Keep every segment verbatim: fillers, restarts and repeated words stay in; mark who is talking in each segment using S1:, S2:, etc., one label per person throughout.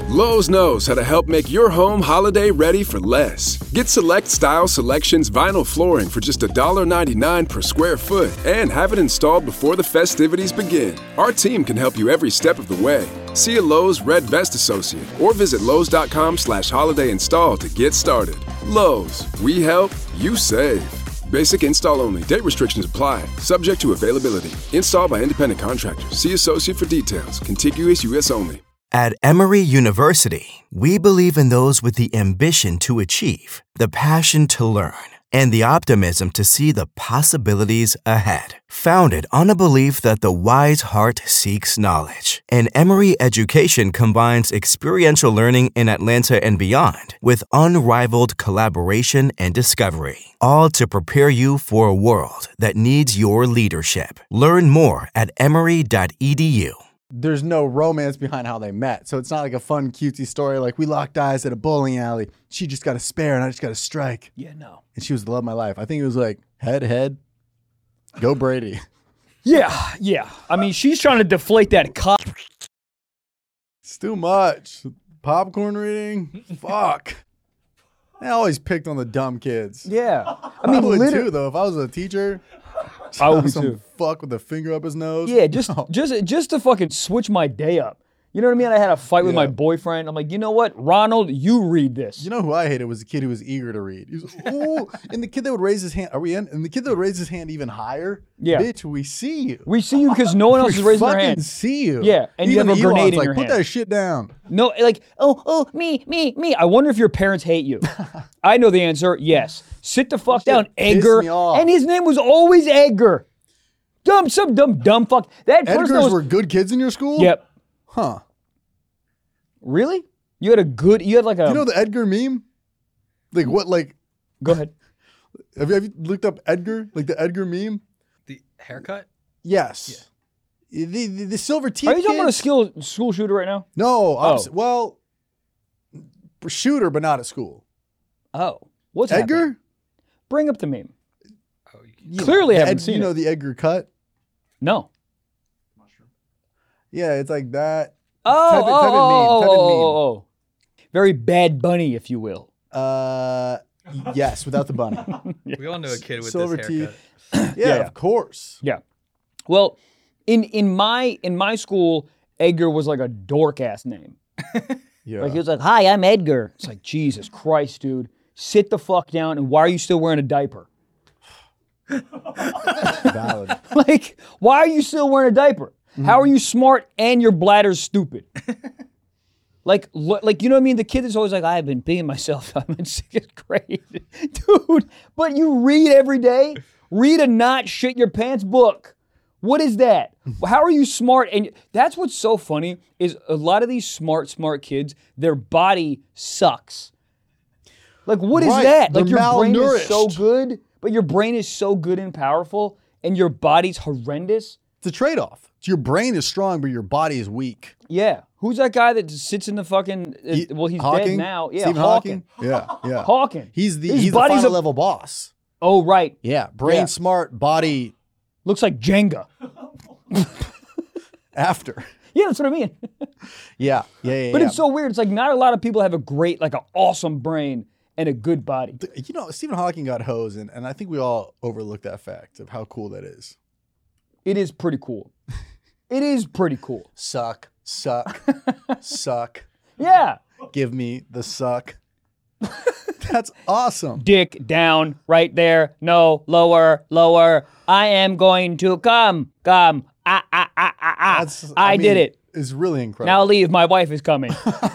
S1: Lowe's knows how to help make your home holiday ready for less. Get Select Style Selections vinyl flooring for just one ninety-nine per square foot and have it installed before the festivities begin. Our team can help you every step of the way. See a Lowe's Red Vest associate or visit Lowe's.com slash holiday install to get started. Lowe's, we help, you save. Basic install only. Date restrictions apply. Subject to availability. Installed by independent contractors. See associate for details. Contiguous U S only.
S2: At Emory University, we believe in those with the ambition to achieve, the passion to learn, and the optimism to see the possibilities ahead. Founded on a belief that the wise heart seeks knowledge, and Emory education combines experiential learning in Atlanta and beyond with unrivaled collaboration and discovery, all to prepare you for a world that needs your leadership. Learn more at emory dot e d u.
S3: There's no romance behind how they met. So it's not like a fun, cutesy story like we locked eyes at a bowling alley. She just got a spare and I just got a strike.
S4: Yeah, no.
S3: And she was the love of my life. I think it was like head, head, go Brady.
S4: Yeah, yeah. I mean, she's trying to deflate that cup.
S3: It's too much. Popcorn reading? Fuck. I always picked on the dumb kids.
S4: Yeah.
S3: I mean, I would too, though. If I was a teacher,
S4: I would be
S3: some
S4: too.
S3: Fuck with the finger up his nose.
S4: Yeah, just no. just just to fucking switch my day up. You know what I mean? I had a fight with
S3: yeah.
S4: my boyfriend. I'm like, you know what? Ronald, you read this.
S3: You know who I hated was the kid who was eager to read. He was, oh, and the kid that would raise his hand. Are we in? And the kid that would raise his hand even higher.
S4: Yeah.
S3: Bitch, we see you.
S4: We see you because no one else is raising their hand.
S3: We see you.
S4: Yeah, and
S3: even
S4: you have a grenade in
S3: like,
S4: your
S3: put
S4: hand.
S3: Put that shit down.
S4: No, like, oh, oh, me, me, me. I wonder if your parents hate you. I know the answer. Yes. Sit the fuck down, Edgar. And his name was always Edgar. Dumb, some dumb, dumb fuck. That
S3: Edgars
S4: person was,
S3: were good kids in your school?
S4: Yep.
S3: Huh.
S4: Really? You had a good, you had like a...
S3: You know the Edgar meme? Like what, like...
S4: Go ahead.
S3: Have you, have you looked up Edgar? Like the Edgar meme?
S5: The haircut?
S3: Yes. Yeah. The, the, the silver teeth
S4: Are you talking
S3: kids?
S4: about a skill, school shooter right now?
S3: No.
S4: Oh.
S3: Well, shooter, but not at school.
S4: Oh. What's
S3: Edgar?
S4: happening? Bring up the meme. Oh, you Clearly
S3: know,
S4: haven't
S3: Ed,
S4: seen
S3: you
S4: it.
S3: You know the Edgar cut?
S4: No.
S3: Yeah, it's like that.
S4: Oh,
S3: type it,
S4: oh,
S3: type it
S4: oh,
S3: meme. Type
S4: oh,
S3: it meme.
S4: oh, oh. Very Bad Bunny, if you will.
S3: Uh, yes, without the bunny.
S5: Yes. We all know a kid with
S3: Silver
S5: this haircut.
S3: teeth. yeah,
S4: yeah,
S3: of course.
S4: Yeah. Well, in in my in my school, Edgar was like a dork ass name.
S3: Yeah.
S4: Like he was like, "Hi, I'm Edgar." It's like, Jesus Christ, dude, sit the fuck down. And why are you still wearing a diaper?
S3: Valid.
S4: Like, why are you still wearing a diaper? Mm-hmm. How are you smart and your bladder's stupid? Like, like you know what I mean? The kid is always like, I've been peeing myself. I'm in sixth grade. Dude, but you read every day? Read a not shit your pants book. What is that? How are you smart? And that's what's so funny is a lot of these smart, smart kids, their body sucks. Like, what is
S3: right.
S4: that?
S3: They're
S4: like, your brain is so
S3: malnourished.
S4: good, but your brain is so good and powerful, and your body's horrendous.
S3: It's a trade-off. Your brain is strong, but your body is weak.
S4: Yeah. Who's that guy that just sits in the fucking, uh,
S3: He,
S4: well, he's
S3: Hawking?
S4: dead now. Yeah,
S3: Stephen
S4: Hawking.
S3: Hawking. Yeah, yeah.
S4: Hawking.
S3: He's the
S4: His
S3: he's the
S4: body's
S3: final
S4: a-
S3: level boss.
S4: Oh, right.
S3: Yeah, brain
S4: Yeah.
S3: smart, body
S4: Looks like Jenga.
S3: after.
S4: Yeah, that's what I mean.
S3: Yeah, yeah, yeah.
S4: But
S3: yeah.
S4: it's so weird. It's like not a lot of people have a great, like an awesome brain and a good body.
S3: You know, Stephen Hawking got hosed, and, and I think we all overlook that fact of how cool that is.
S4: It is pretty cool. It is pretty cool.
S3: Suck, suck, suck.
S4: Yeah.
S3: Give me the suck. That's awesome.
S4: Dick down, right there. No, lower, lower. I am going to come, come. Ah, ah, ah, ah, ah.
S3: That's,
S4: I,
S3: I,
S4: did
S3: mean,
S4: it.
S3: It's really incredible.
S4: Now leave. My wife is coming.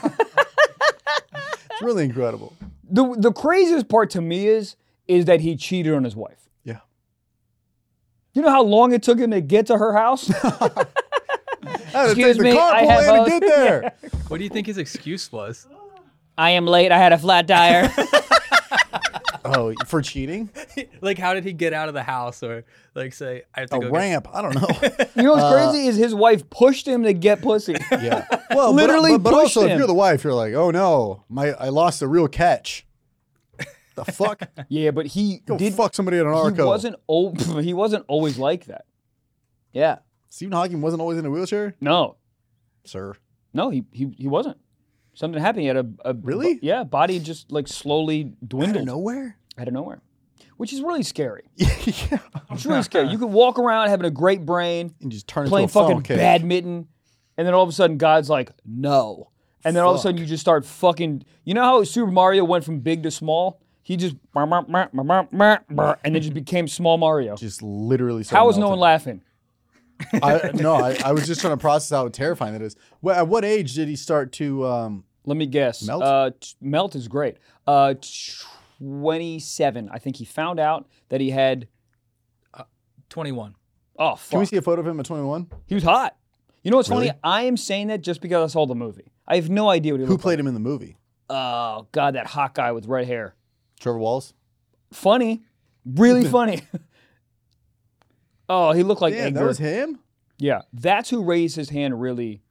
S3: It's really incredible.
S4: The the craziest part to me is is that he cheated on his wife.
S3: Yeah.
S4: You know how long it took him to get to her house?
S3: I had to
S4: Excuse
S3: take
S4: me,
S3: the
S4: I
S3: carpool
S4: have
S3: lane
S4: a-
S3: to get there.
S5: What do you think his excuse was?
S4: I am late. I had a flat tire.
S3: Oh, for cheating?
S5: Like, how did he get out of the house? Or, like, say, I have to
S3: A
S5: go
S3: ramp? I don't know.
S4: You know what's
S3: Uh,
S4: crazy is his wife pushed him to get pussy.
S3: Yeah. Well,
S4: Literally
S3: but, but, but
S4: pushed
S3: also,
S4: him.
S3: if you're the wife, you're like, oh no, my I lost a real catch. The fuck?
S4: Yeah, but he
S3: Go
S4: did.
S3: fuck somebody at an
S4: He
S3: Arco.
S4: wasn't. O- he wasn't always like that. Yeah.
S3: Stephen Hawking wasn't always in a wheelchair,
S4: No.
S3: sir.
S4: No. He he he wasn't. Something happened. He had a, a
S3: Really?
S4: yeah, body just like slowly
S3: Out
S4: dwindled
S3: of nowhere?
S4: out of nowhere, which is really scary.
S3: yeah.
S4: It's really scary. You could walk around having a great brain,
S3: And just turn
S4: playing
S3: into a
S4: fucking
S3: phone cage.
S4: badminton, and then all of a sudden God's like, no. And then all of a
S3: Fuck.
S4: sudden you just start fucking, you know how Super Mario went from big to small? He just, and then just became small Mario.
S3: Just literally.
S4: How was no one laughing?
S3: I, no, I, I was just trying to process how terrifying that is. Well, at what age did he start to? Um,
S4: Let me guess.
S3: Melt?
S4: Uh, t- melt is great. Uh, twenty-seven. I think he found out that he had,
S5: twenty-one.
S4: oh, fuck.
S3: can we see a photo of him at twenty-one?
S4: He was hot. You know what's
S3: Really?
S4: funny? I am saying that just because I saw the movie. I have no idea what he
S3: Who
S4: looked
S3: played him in the movie?
S4: like. Oh, God, that hot guy with red hair.
S3: Trevor Walls.
S4: Funny. Really funny. Oh, he looked like
S3: Damn,
S4: Edgar.
S3: that was him.
S4: Yeah, that's who raised his hand really.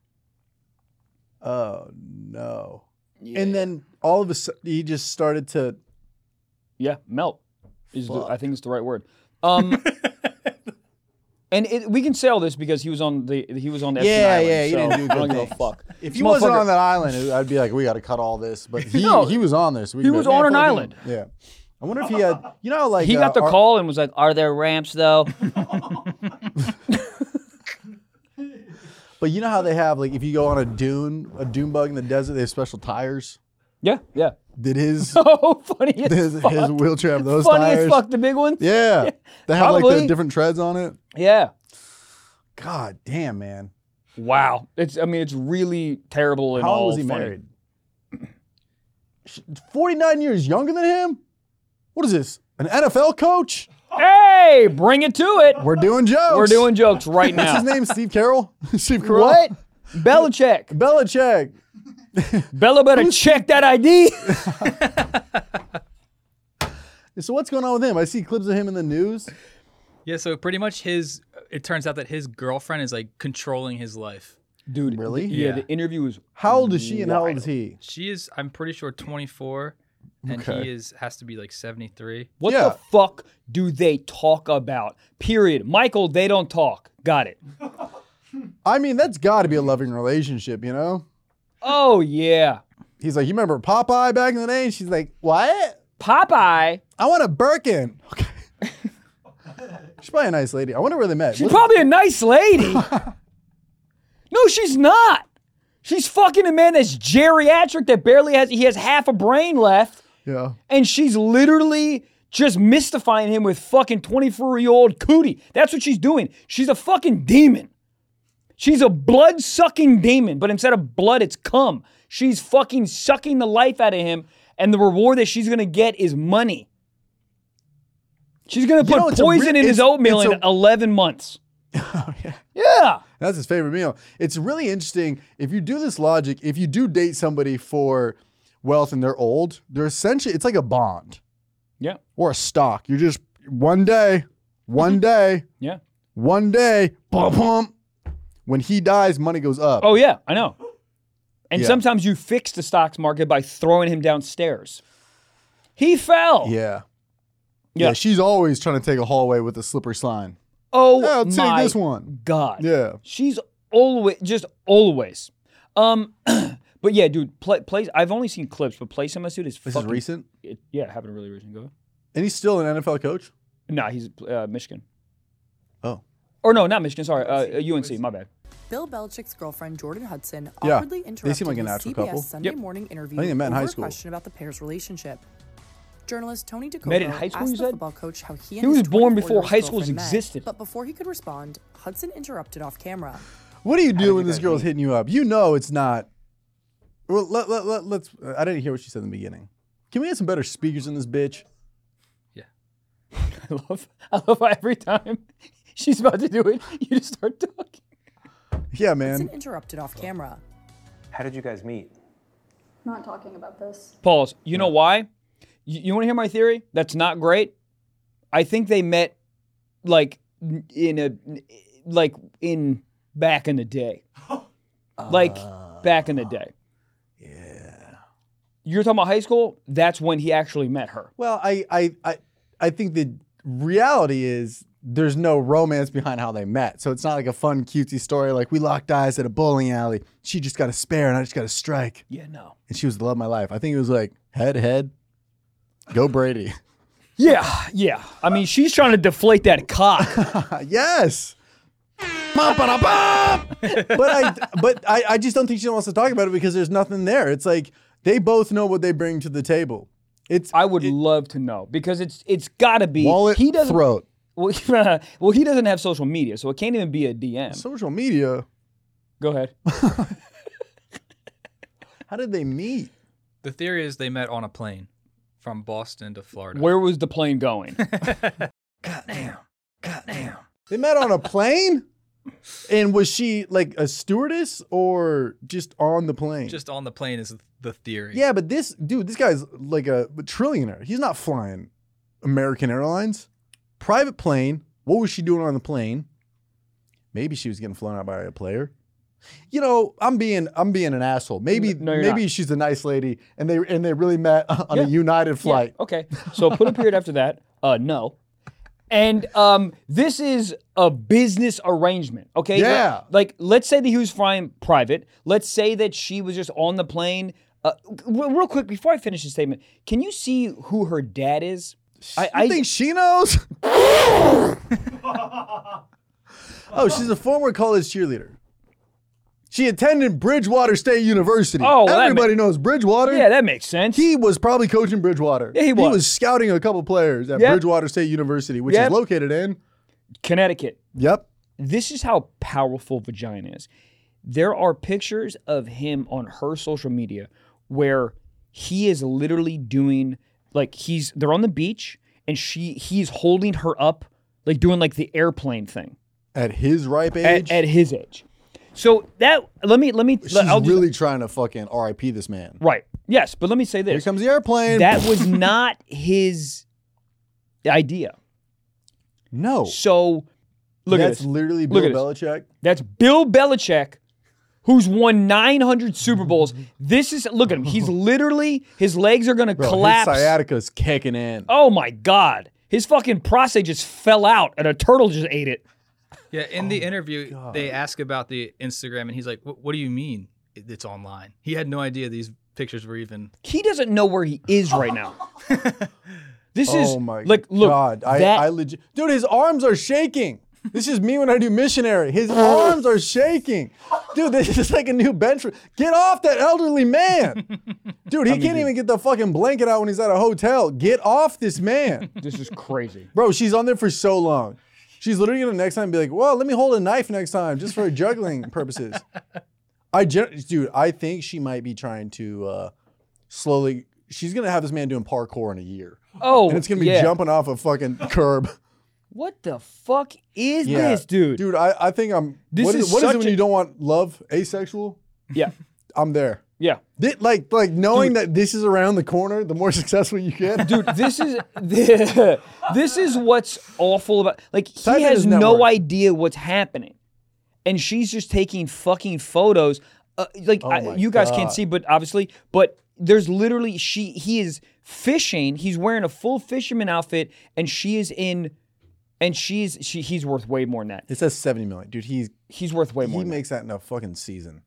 S3: Oh no! And then all of a sudden, he just started to.
S4: Yeah, melt. Is the, I
S3: Fuck.
S4: think it's the right word. Um, and it, we can say all this because he was on the he was on the Epstein
S3: Yeah,
S4: Island,
S3: yeah, he
S4: so
S3: didn't do
S4: I don't
S3: good
S4: give a
S3: things.
S4: fuck.
S3: If
S4: This
S3: he wasn't
S4: motherfucker-
S3: on that island, I'd be like, we got to cut all this. But he
S4: No,
S3: he was on there. So we
S4: he
S3: can be
S4: was
S3: like,
S4: on
S3: "Yeah,
S4: an
S3: fuck him."
S4: island.
S3: Yeah. I wonder if he had. You know, like
S4: he
S3: uh,
S4: got the
S3: our-
S4: call and was like, "Are there ramps though?"
S3: But you know how they have like if you go on a dune, a dune bug in the desert, they have special tires.
S4: yeah, yeah.
S3: Did his
S4: Oh, funny as
S3: his,
S4: fuck.
S3: his wheelchair have those
S4: funny
S3: tires?
S4: as fuck. The big ones.
S3: Yeah, they have like
S4: Probably.
S3: the different treads on it.
S4: Yeah.
S3: God damn, man.
S4: Wow. It's. I mean, it's really terrible. And
S3: How
S4: all
S3: long was he
S4: funny.
S3: married? forty-nine years younger than him? What is this? An N F L coach?
S4: Hey, bring it to it.
S3: We're doing jokes.
S4: We're doing jokes right
S3: What's
S4: now.
S3: his name? Steve Carroll? Steve Carroll?
S4: What? Belichick.
S3: Belichick.
S4: Bella better check that I D.
S3: So what's going on with him? I see clips of him in the news.
S5: Yeah, so pretty much his. It turns out that his girlfriend is like controlling his life.
S4: Dude,
S3: Really?
S4: Yeah,
S5: Yeah.
S4: the interview was.
S3: How old is she and how old
S4: wild.
S3: is he?
S5: She is, I'm pretty sure, twenty-four, and
S3: Okay.
S5: he is has to be like seventy-three.
S4: What
S3: Yeah.
S4: the fuck do they talk about? Period. Michael, they don't talk. Got it.
S3: I mean, that's got to be a loving relationship, you know?
S4: Oh, yeah.
S3: He's like, you remember Popeye back in the day? And she's like, what?
S4: Popeye.
S3: I want a Birkin. Okay. She's probably a nice lady. I wonder where they met.
S4: She's
S3: What-
S4: probably a nice lady. No, she's not. She's fucking a man that's geriatric that barely has, he has half a brain left.
S3: yeah.
S4: And she's literally just mystifying him with fucking twenty-four-year-old cootie. That's what she's doing. She's a fucking demon. She's a blood-sucking demon, but instead of blood, it's cum. She's fucking sucking the life out of him, and the reward that she's gonna get is money. She's gonna
S3: You know,
S4: put
S3: it's a
S4: poison
S3: re-
S4: in his
S3: it's-
S4: oatmeal
S3: it's
S4: in
S3: a-
S4: eleven months.
S3: Oh, yeah.
S4: Yeah.
S3: That's his favorite meal. It's really interesting. If you do this logic, if you do date somebody for wealth and they're old, they're essentially, it's like a bond
S4: Yeah.
S3: or a stock. You're just one day, one day,
S4: Yeah.
S3: one day, bum, bum. When he dies, money goes up.
S4: Oh, yeah, I know. And
S3: Yeah.
S4: sometimes you fix the stocks market by throwing him downstairs. He fell.
S3: Yeah.
S4: Yeah.
S3: Yeah. She's always trying to take a hallway with a slippery slime.
S4: Oh,
S3: Yeah, I'll take
S4: my
S3: this one.
S4: God.
S3: Yeah.
S4: She's always, just always. Um, but yeah, dude, play, play, I've only seen clips, but Play Some Dude is
S3: This
S4: fucking.
S3: is recent.
S4: It, yeah, it happened really recent. Go ahead.
S3: And he's still an N F L coach?
S4: Nah, he's uh, Michigan.
S3: Oh.
S4: Or no, not Michigan, sorry. Uh, U N C, my bad.
S6: Bill Belichick's girlfriend Jordan Hudson
S3: Yeah,
S6: awkwardly
S3: they
S6: interrupted
S3: seem like a
S6: his
S3: natural
S6: C B S
S3: couple.
S6: Sunday
S4: Yep.
S6: morning interview
S3: I think they met in
S6: over
S3: high
S6: a
S3: school.
S6: question about the pair's relationship. Journalist Tony DeCoco
S4: Met in high school,
S6: asked
S4: you
S6: the
S4: said?
S6: football coach how he and
S4: He was
S6: his
S4: born before
S6: twenty-four-year-old
S4: high schools
S6: girlfriend met,
S4: existed.
S6: But before he could respond, Hudson interrupted off camera.
S3: What do you do when this girl's hitting you up? You know it's not. Well, let, let, let, let's. I didn't hear what she said in the beginning. Can we get some better speakers in this bitch?
S5: Yeah.
S4: I love, I love how every time she's about to do it, you just start talking.
S3: Yeah,
S6: Hudson
S3: man.
S6: interrupted off camera.
S7: How did you guys meet?
S8: Not talking about this.
S4: Pause. You know why? You, you want to hear my theory? That's not great. I think they met like n- in a like in back in the day. Like back in the day.
S3: Yeah.
S4: You're talking about high school? That's when he actually met her.
S3: Well, I, I, I, I think the reality is there's no romance behind how they met. So it's not like a fun, cutesy story. Like, we locked eyes at a bowling alley. She just got a spare and I just got a strike.
S4: Yeah, no.
S3: And she was the love of my life. I think it was like, head, head, go Brady.
S4: Yeah, yeah. I mean, she's trying to deflate that cock.
S3: Yes. but I, but I, I just don't think she wants to talk about it because there's nothing there. It's like, they both know what they bring to the table. It's.
S4: I would
S3: it,
S4: love to know because it's it's got to be.
S3: Wallet,
S4: he doesn't,
S3: throat.
S4: Well, well, he doesn't have social media, so it can't even be a D M.
S3: Social media?
S4: Go ahead.
S3: How did they meet?
S5: The theory is they met on a plane from Boston to Florida.
S4: Where was the plane going?
S5: Goddamn. Goddamn.
S3: They met on a plane? And was she like a stewardess or just on the plane?
S5: Just on the plane is the theory.
S3: Yeah, but this dude, this guy's like a, a trillionaire. He's not flying American Airlines. Private plane. What was she doing on the plane? Maybe she was getting flown out by a player. You know, I'm being I'm being an asshole. Maybe
S4: No, you're
S3: maybe
S4: not.
S3: she's a nice lady and they and they really met on
S4: Yeah.
S3: a United flight.
S4: Yeah, okay. So put a period after that. Uh, no. And um, this is a business arrangement, okay?
S3: Yeah.
S4: Like, let's say that he was flying private. Let's say that she was just on the plane. Uh, real real quick, before I finish the statement, can you see who her dad is?
S3: I, I think she knows. Oh, she's a former college cheerleader. She attended Bridgewater State University.
S4: Oh, well, that
S3: everybody
S4: ma-
S3: knows Bridgewater.
S4: Yeah, that makes sense.
S3: He was probably coaching Bridgewater.
S4: Yeah, he
S3: He
S4: was.
S3: was scouting a couple players at
S4: Yep.
S3: Bridgewater State University, which
S4: Yep.
S3: is located in.
S4: Connecticut.
S3: Yep.
S4: This is how powerful vagina is. There are pictures of him on her social media where he is literally doing, like, he's they're on the beach and she he's holding her up, like doing like the airplane thing
S3: At his ripe age,
S4: at, at his age. So that let me let me
S3: she's
S4: I'll just-
S3: really trying to fucking R I P this man.
S4: right. Yes, but let me say
S3: Here
S4: this.
S3: comes the airplane.
S4: That was not his idea.
S3: no.
S4: So look
S3: That's
S4: at this.
S3: literally
S4: Look
S3: Bill
S4: at this.
S3: Belichick.
S4: That's Bill Belichick, who's won nine hundred Super Bowls. This is, look at him. He's literally, his legs are going to
S3: Bro,
S4: collapse.
S3: his sciatica's kicking in.
S4: Oh my God. His fucking prostate just fell out and a turtle just ate it.
S5: Yeah, in
S3: Oh
S5: the interview, they ask about the Instagram, and he's like, "What, what do you mean it- it's online?" He had no idea these pictures were even.
S4: He doesn't know where he is right now. This is,
S3: Oh my
S4: like, look,
S3: God. I,
S4: that,
S3: I legit. Dude, his arms are shaking. This is me when I do missionary. His arms are shaking. Dude, this is like a new bench. Get off that elderly man. Dude, he can't even get the fucking blanket out when he's at a hotel. Get off this man.
S4: this is crazy.
S3: Bro, she's on there for so long. She's literally gonna next time be like, well, let me hold a knife next time just for juggling purposes. I gen- Dude, I think she might be trying to uh, slowly, she's gonna have this man doing parkour in a year.
S4: Oh,
S3: And it's gonna be
S4: yeah.
S3: jumping off a fucking curb.
S4: What the fuck is
S3: Yeah.
S4: this, dude?
S3: Dude, I, I think I'm.
S4: This
S3: what
S4: is
S3: is, what is
S4: such
S3: it when
S4: a-
S3: you don't want love? Asexual?
S4: Yeah,
S3: I'm there.
S4: yeah.
S3: Thi- like, like knowing that this is around the corner, the more successful you get.
S4: Dude, this is this is what's awful about. Like he
S3: Type in
S4: has
S3: his
S4: no
S3: network.
S4: idea what's happening, and she's just taking fucking photos. Uh, like
S3: Oh
S4: I,
S3: my
S4: you guys
S3: God.
S4: can't see, but obviously, but there's literally she. He is fishing. He's wearing a full fisherman outfit, and she is in, and she's she. He's worth way more than that.
S3: It says seventy million. Dude, he's
S4: He's worth way more.
S3: he
S4: than
S3: makes that in a fucking season.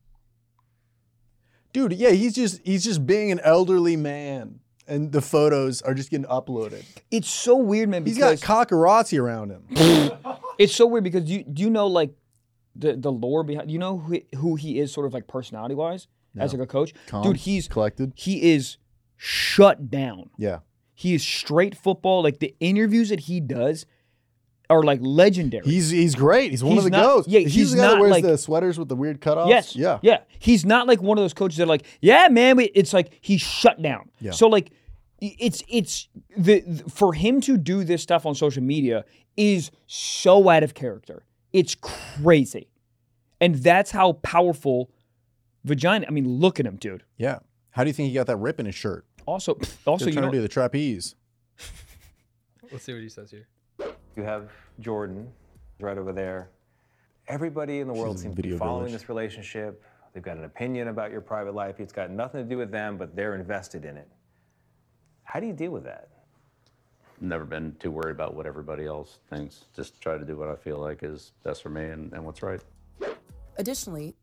S3: Dude, yeah, he's just he's just being an elderly man. And the photos are just getting uploaded.
S4: that. It's so weird, man.
S3: He's got
S4: Because
S3: cockarazzi around him.
S4: it's so weird because you do you know like the the lore behind. You know who who he is, sort of like personality wise, as like a coach.
S3: Calm,
S4: Dude, he's
S3: collected.
S4: He is shut down.
S3: Yeah.
S4: He is straight football. Like the interviews that he does are like legendary.
S3: He's he's great. He's one
S4: He's
S3: of the
S4: not-
S3: goats.
S4: yeah,
S3: he's,
S4: he's
S3: the guy that
S4: not
S3: wears
S4: like-
S3: the sweaters with the weird cutoffs.
S4: yes.
S3: Yeah.
S4: Yeah. He's not like one of those coaches that are like, yeah, man. we- It's like he's shut down.
S3: Yeah.
S4: So like, it's it's the, the for him to do this stuff on social media is so out of character. It's crazy, and that's how powerful vagina. I mean, look at him, dude.
S3: Yeah. How do you think he got that rip in his shirt?
S4: Also, also,
S3: They're
S4: you
S3: trying
S4: know,
S3: to do the trapeze.
S5: Let's see what he says here.
S7: You have Jordan right over there. Everybody in the world
S3: in
S7: seems to be
S3: Video
S7: following
S3: Village.
S7: this relationship. They've got an opinion about your private life. It's got nothing to do with them, but they're invested in it. How do you deal with that?
S9: never been too worried about what everybody else thinks. Just try to do what I feel like is best for me and, and what's right.
S6: Additionally,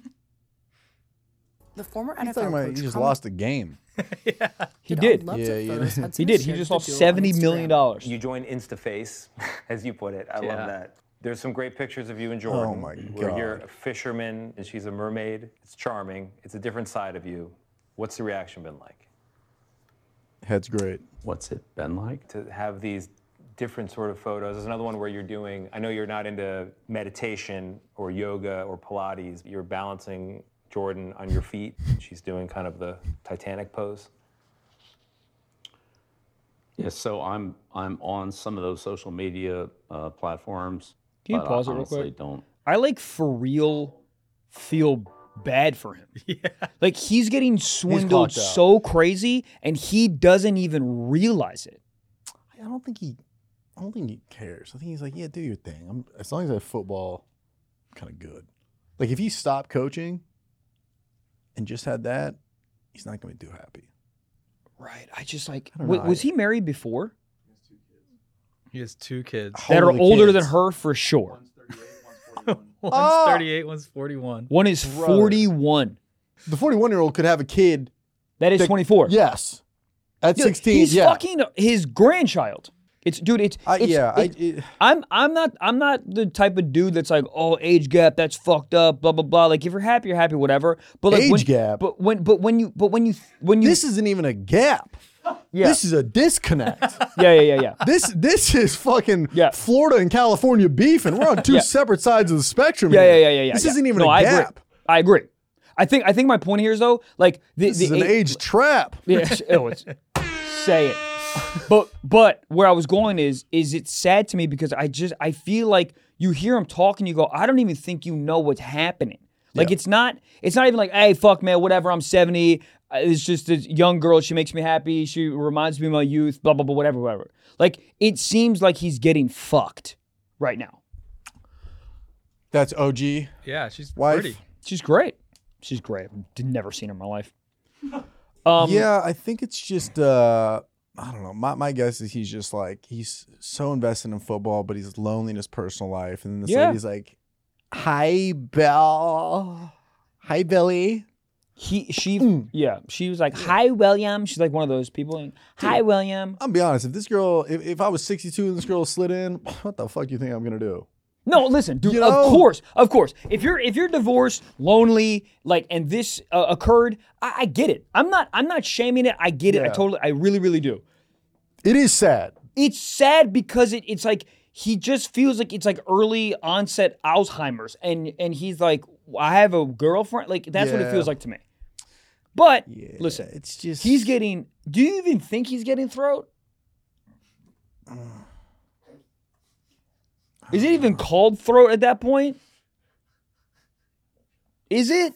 S6: the former N
S3: He's
S6: F
S3: talking
S6: L
S3: about
S6: coach
S3: he just
S6: Tom-
S3: lost a game.
S4: He did.
S6: unloved
S3: Yeah,
S6: at
S3: yeah.
S6: first,
S3: He
S6: Hudson
S4: He did. He
S6: shared
S4: just
S6: the
S4: lost
S6: duo on
S4: seventy million
S6: Instagram.
S4: dollars.
S7: You joined InstaFace, as you put it. I
S5: Yeah.
S7: love that. There's some great pictures of you and Jordan.
S3: Oh my
S7: Where you're
S3: God.
S7: a fisherman and she's a mermaid. It's charming. It's a different side of you. What's the reaction been like?
S3: Head's great.
S9: What's it been like?
S7: To have these different sort of photos. There's another one where you're doing, I know you're not into meditation or yoga or Pilates. You're balancing Jordan on your feet. She's doing kind of the Titanic pose.
S9: Yeah, so I'm I'm on some of those social media uh, platforms.
S4: Can you
S9: but
S4: pause
S9: I
S4: it real
S9: honestly
S4: quick?
S9: Don't.
S4: I like for real feel bad for him. Yeah. Like he's getting swindled
S3: clocked out.
S4: so crazy and he doesn't even realize it.
S3: I don't think he. I don't think he cares. I think he's like, yeah, do your thing. I'm, as long as I have football, I'm kind of good. Like if he stopped coaching and just had that, he's not going to be too happy.
S4: Right. I just like,
S3: I don't
S4: w-
S3: know.
S4: was he married before?
S5: He has two kids.
S3: How
S4: That
S3: old
S4: are
S3: the
S4: older
S3: kids?
S4: than her for sure.
S5: One's
S3: Ah!
S5: thirty-eight, one's forty-one.
S4: One is
S3: Brother.
S4: forty-one.
S3: The forty-one-year-old could have a kid.
S4: That is
S3: that-
S4: twenty-four.
S3: Yes. At
S4: Dude,
S3: sixteen,
S4: he's
S3: yeah.
S4: fucking his grandchild. It's dude. It's,
S3: I,
S4: it's
S3: yeah, I,
S4: it-
S3: it,
S4: I'm I'm not I'm not the type of dude that's like, oh, age gap, that's fucked up, blah blah blah. Like if you're happy, you're happy, whatever. But like
S3: Age
S4: when,
S3: gap?
S4: But when but when you but when you when you
S3: this isn't even a gap.
S4: yeah
S3: This is a disconnect.
S4: yeah yeah yeah yeah.
S3: this this is fucking
S4: Yeah.
S3: Florida and California beef, and we're on two
S4: Yeah.
S3: separate sides of the spectrum.
S4: Yeah,
S3: here.
S4: yeah, yeah, yeah, yeah.
S3: This
S4: yeah.
S3: isn't even
S4: no,
S3: a
S4: I
S3: gap.
S4: agree. I agree. I think I think my point here is though, like the
S3: This
S4: the
S3: is an
S4: a-
S3: age trap.
S4: Yeah, oh, it's, say it. But but where I was going is is it's sad to me because I just I feel like you hear him talk and you go, I don't even think you know what's happening. Like
S3: Yeah.
S4: it's not it's not even like, hey, fuck man, whatever, I'm seventy. Uh, It's just a young girl. She makes me happy. She reminds me of my youth. Blah blah blah. Whatever whatever. Like it seems like he's getting fucked right now.
S3: That's O G.
S5: Yeah, she's
S3: Wife.
S5: pretty.
S4: She's great. She's great. I've never seen her in my life. Um,
S3: yeah, I think it's just uh I don't know. My my guess is he's just like he's so invested in football, but he's lonely in his personal life. And then this
S4: Yeah.
S3: lady's like, "Hi, Belle. Hi, Billy."
S4: He she
S3: Mm.
S4: yeah. She was like, "Hi, William." She's like one of those people. Like, Hi, William.
S3: I'll be honest. If this girl, if, if I was sixty-two and this girl slid in, what the fuck do you think I'm gonna do?
S4: No, listen, dude.
S3: You
S4: Of
S3: know?
S4: course, of course. If you're if you're divorced, lonely, like, and this uh, occurred, I, I get it. I'm not I'm not shaming it. I get it. I
S3: Yeah.
S4: totally, I really, really do.
S3: It is sad.
S4: It's sad because it, it's like he just feels like it's like early onset Alzheimer's, and and he's like, I have a girlfriend. Like that's what it
S3: Yeah.
S4: feels like to me. But
S3: Yeah,
S4: listen,
S3: it's just
S4: he's getting. Do you even think he's getting throat? Is it even called throat at that point? Is it?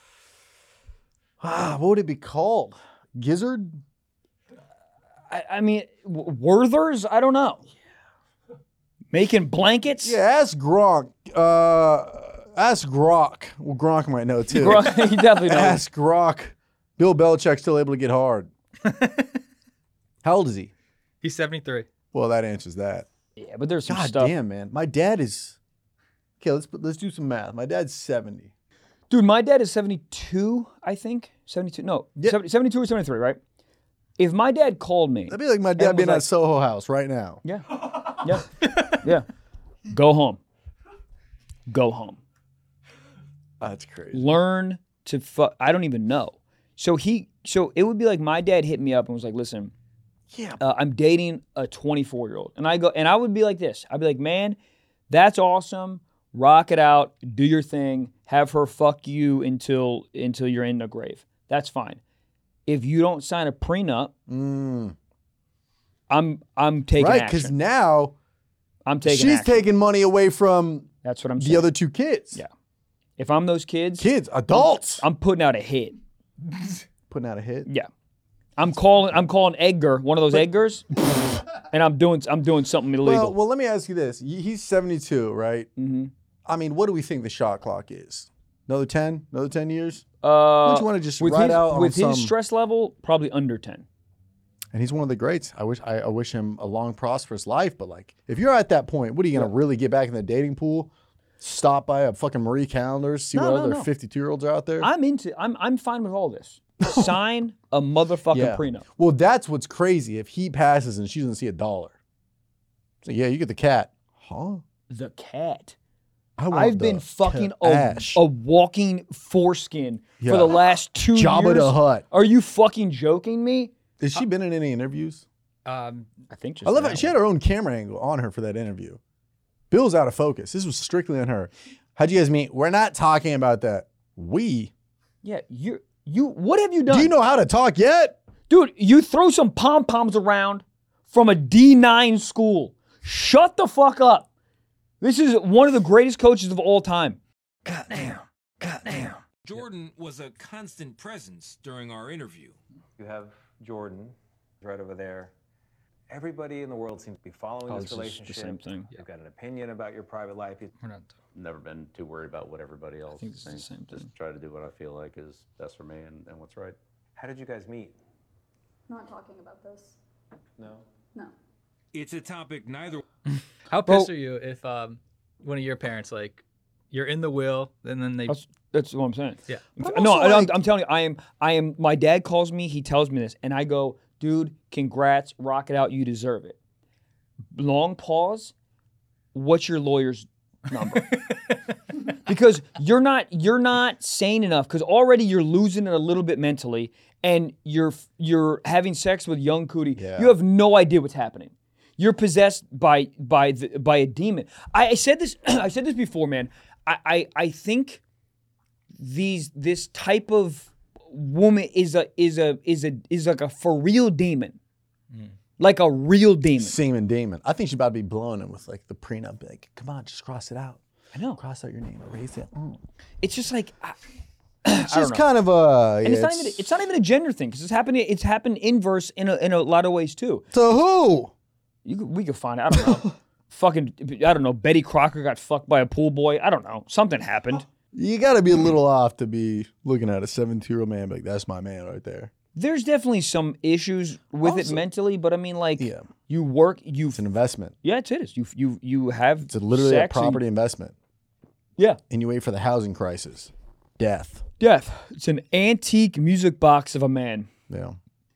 S3: ah, what would it be called? Gizzard?
S4: I, I mean, w- Werther's? I don't know. Making blankets?
S3: Yeah, ask Gronk. Uh, ask Gronk. Well, Gronk might know too.
S4: Gronk, he definitely knows.
S3: Ask Gronk. Bill Belichick's still able to get hard. How old is he?
S5: He's seventy-three.
S3: Well, that answers that.
S4: Yeah, but there's some
S3: God
S4: stuff.
S3: damn, man. My dad is. Okay, let's let's do some math. My dad's seventy.
S4: Dude, my dad is seventy-two, I think. seventy-two. No,
S3: Yeah.
S4: seventy, seventy-two or seventy-three, right? If my dad called me.
S3: That'd be like my dad
S4: And
S3: being
S4: was
S3: at
S4: like-
S3: Soho House right now.
S4: Yeah. Yeah. Yeah. Go home. Go home.
S3: That's crazy.
S4: Learn to fuck. I don't even know. So he, so it would be like my dad hit me up and was like, listen,
S3: Yeah.
S4: uh, I'm dating a twenty-four year old. And I go, and I would be like this. I'd be like, man, that's awesome. Rock it out. Do your thing. Have her fuck you until, until you're in the grave. That's fine. If you don't sign a prenup,
S3: Mm.
S4: I'm, I'm taking
S3: Right, because
S4: action.
S3: now
S4: I'm taking
S3: she's
S4: action.
S3: taking money away from
S4: That's what I'm saying.
S3: the other two kids.
S4: Yeah. If I'm those kids,
S3: Kids, adults.
S4: I'm putting out a hit.
S3: Putting out a hit.
S4: Yeah. I'm calling I'm calling Edgar, one of those Edgars, and I'm doing I'm doing something illegal.
S3: Well, well, let me ask you this. Y- He's seventy-two, right?
S4: mm-hmm.
S3: I mean, what do we think the shot clock is? Another ten? Another ten years?
S4: uh,
S3: Don't you want to just
S4: with
S3: ride
S4: his,
S3: out on
S4: with
S3: some...
S4: his stress level, probably under ten.
S3: And he's one of the greats. I wish I, I wish him a long, prosperous life. But like, if you're at that point, what are you gonna really get back in the dating pool? Stop by a fucking Marie Callender's, see
S4: No,
S3: what
S4: no,
S3: other
S4: no.
S3: fifty-two-year-olds are out there?
S4: I'm into. I'm I'm fine with all this. Sign a motherfucking
S3: yeah.
S4: prenup.
S3: Well, that's what's crazy. If he passes and she doesn't see a dollar, so yeah, you get the cat. Huh?
S4: The cat.
S3: I want
S4: I've
S3: the
S4: been fucking a,
S3: cash.
S4: a walking foreskin
S3: Yeah.
S4: for the last two
S3: Jabba
S4: years.
S3: the Hutt.
S4: Are you fucking joking me?
S3: Has she been in any interviews?
S5: Um,
S4: I think just
S3: I love
S4: that
S3: it. She
S4: one.
S3: had her own camera angle on her for that interview. Bill's out of focus. This was strictly on her. How'd you guys meet? We're not talking about that. We.
S4: Yeah, you you. What have you done?
S3: Do you know how to talk yet?
S4: Dude, you throw some pom poms around from a D nine school. Shut the fuck up. This is one of the greatest coaches of all time.
S10: Goddamn. Goddamn. Jordan was a constant presence during our interview.
S7: You have Jordan right over there. Everybody in the world seems to be following
S4: Oh,
S7: this
S4: it's just
S7: relationship.
S4: the same thing.
S7: You've got an opinion about your private life.
S5: We're not.
S9: Never been too worried about what everybody else
S4: think it's the
S9: thinks.
S4: same
S9: Just
S4: thing.
S9: try to do what I feel like is best for me and, and what's right.
S7: How did you guys meet?
S8: Not talking about this.
S7: No?
S8: No.
S10: It's a topic neither.
S5: How pissed
S4: Well-
S5: are you if um, one of your parents, like, you're in the will, and then they.
S4: That's, that's what I'm saying.
S5: Yeah.
S3: But
S4: No,
S3: also,
S4: I- I'm,
S3: like-
S4: I'm telling you, I am. I am. My dad calls me. He tells me this, and I go, "Dude, congrats, rock it out. You deserve it." Long pause. What's your lawyer's number? Because you're not you're not sane enough. Because already you're losing it a little bit mentally, and you're you're having sex with young Cootie.
S3: Yeah.
S4: You have no idea what's happening. You're possessed by by the, by a demon. I, I said this. I said this before, man. I, I I think these this type of woman is a is a is a is like a for real demon, like a real demon.
S3: Seaman Damon. I think she's about to be blowing him with like the prenup. Be like, come on, just cross it out.
S4: I know.
S3: Cross out your name. Erase it. Mm.
S4: It's just like I,
S3: It's
S4: I don't
S3: just
S4: know.
S3: kind of a.
S4: and
S3: yeah,
S4: it's not even it's not even a gender thing because it's happening. It's happened inverse in a, in a lot of ways too.
S3: To who?
S4: You could, we could find it. I don't know. Fucking I don't know. Betty Crocker got fucked by a pool boy. I don't know. Something happened.
S3: You got to be a little off to be looking at a seventeen-year-old man like, that's my man right there.
S4: There's definitely some issues with it
S3: Also-
S4: mentally, but I mean, like,
S3: Yeah.
S4: you work, you,
S3: It's an investment.
S4: yeah, it's it is. You, you, you have.
S3: It's literally a
S4: sex and-
S3: property investment.
S4: yeah,
S3: And you wait for the housing crisis. Death.
S4: death. It's an antique music box of a man,
S3: Yeah.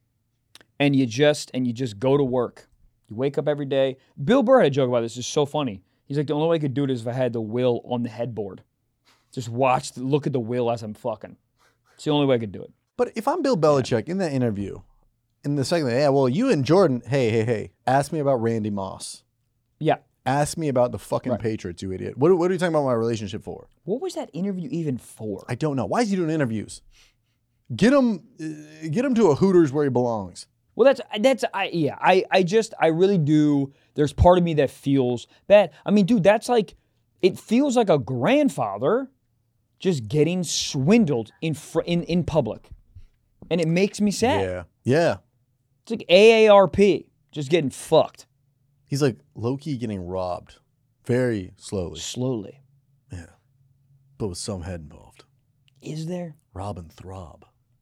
S4: and you just and you just go to work. You wake up every day. Bill Burr had a joke about this. It's so funny. He's like, the only way I could do it is if I had the will on the headboard. Just watch, the, look at the will as I'm fucking. It's the only way I could do it.
S3: But if I'm Bill Belichick in that interview, in the second, yeah, well, you and Jordan, hey, hey, hey, ask me about Randy Moss.
S4: Yeah.
S3: Ask me about the fucking
S4: Right.
S3: Patriots, you idiot. What, what are you talking about my relationship for?
S4: What was that interview even for?
S3: I don't know. Why is he doing interviews? Get him, uh, get him to a Hooters where he belongs.
S4: Well, that's that's I yeah. I I just I really do. There's part of me that feels bad. I mean, dude, that's like it feels like a grandfather just getting swindled in fr- in in public, and it makes me sad.
S3: Yeah. Yeah.
S4: It's like A A R P just getting fucked
S3: He's like low-key getting robbed very slowly.
S4: slowly.
S3: Yeah. But with some head involved.
S4: Is there?
S3: Robin Throb.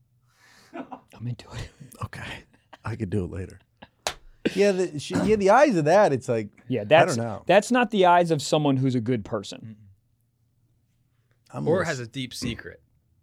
S4: I'm into it.
S3: Okay. I could do it later. Yeah, the, she, yeah, the eyes of that, it's like,
S4: Yeah, that's
S3: I don't know.
S4: that's not the eyes of someone who's a good person.
S3: I'm
S5: Or
S3: almost-
S5: has a deep secret.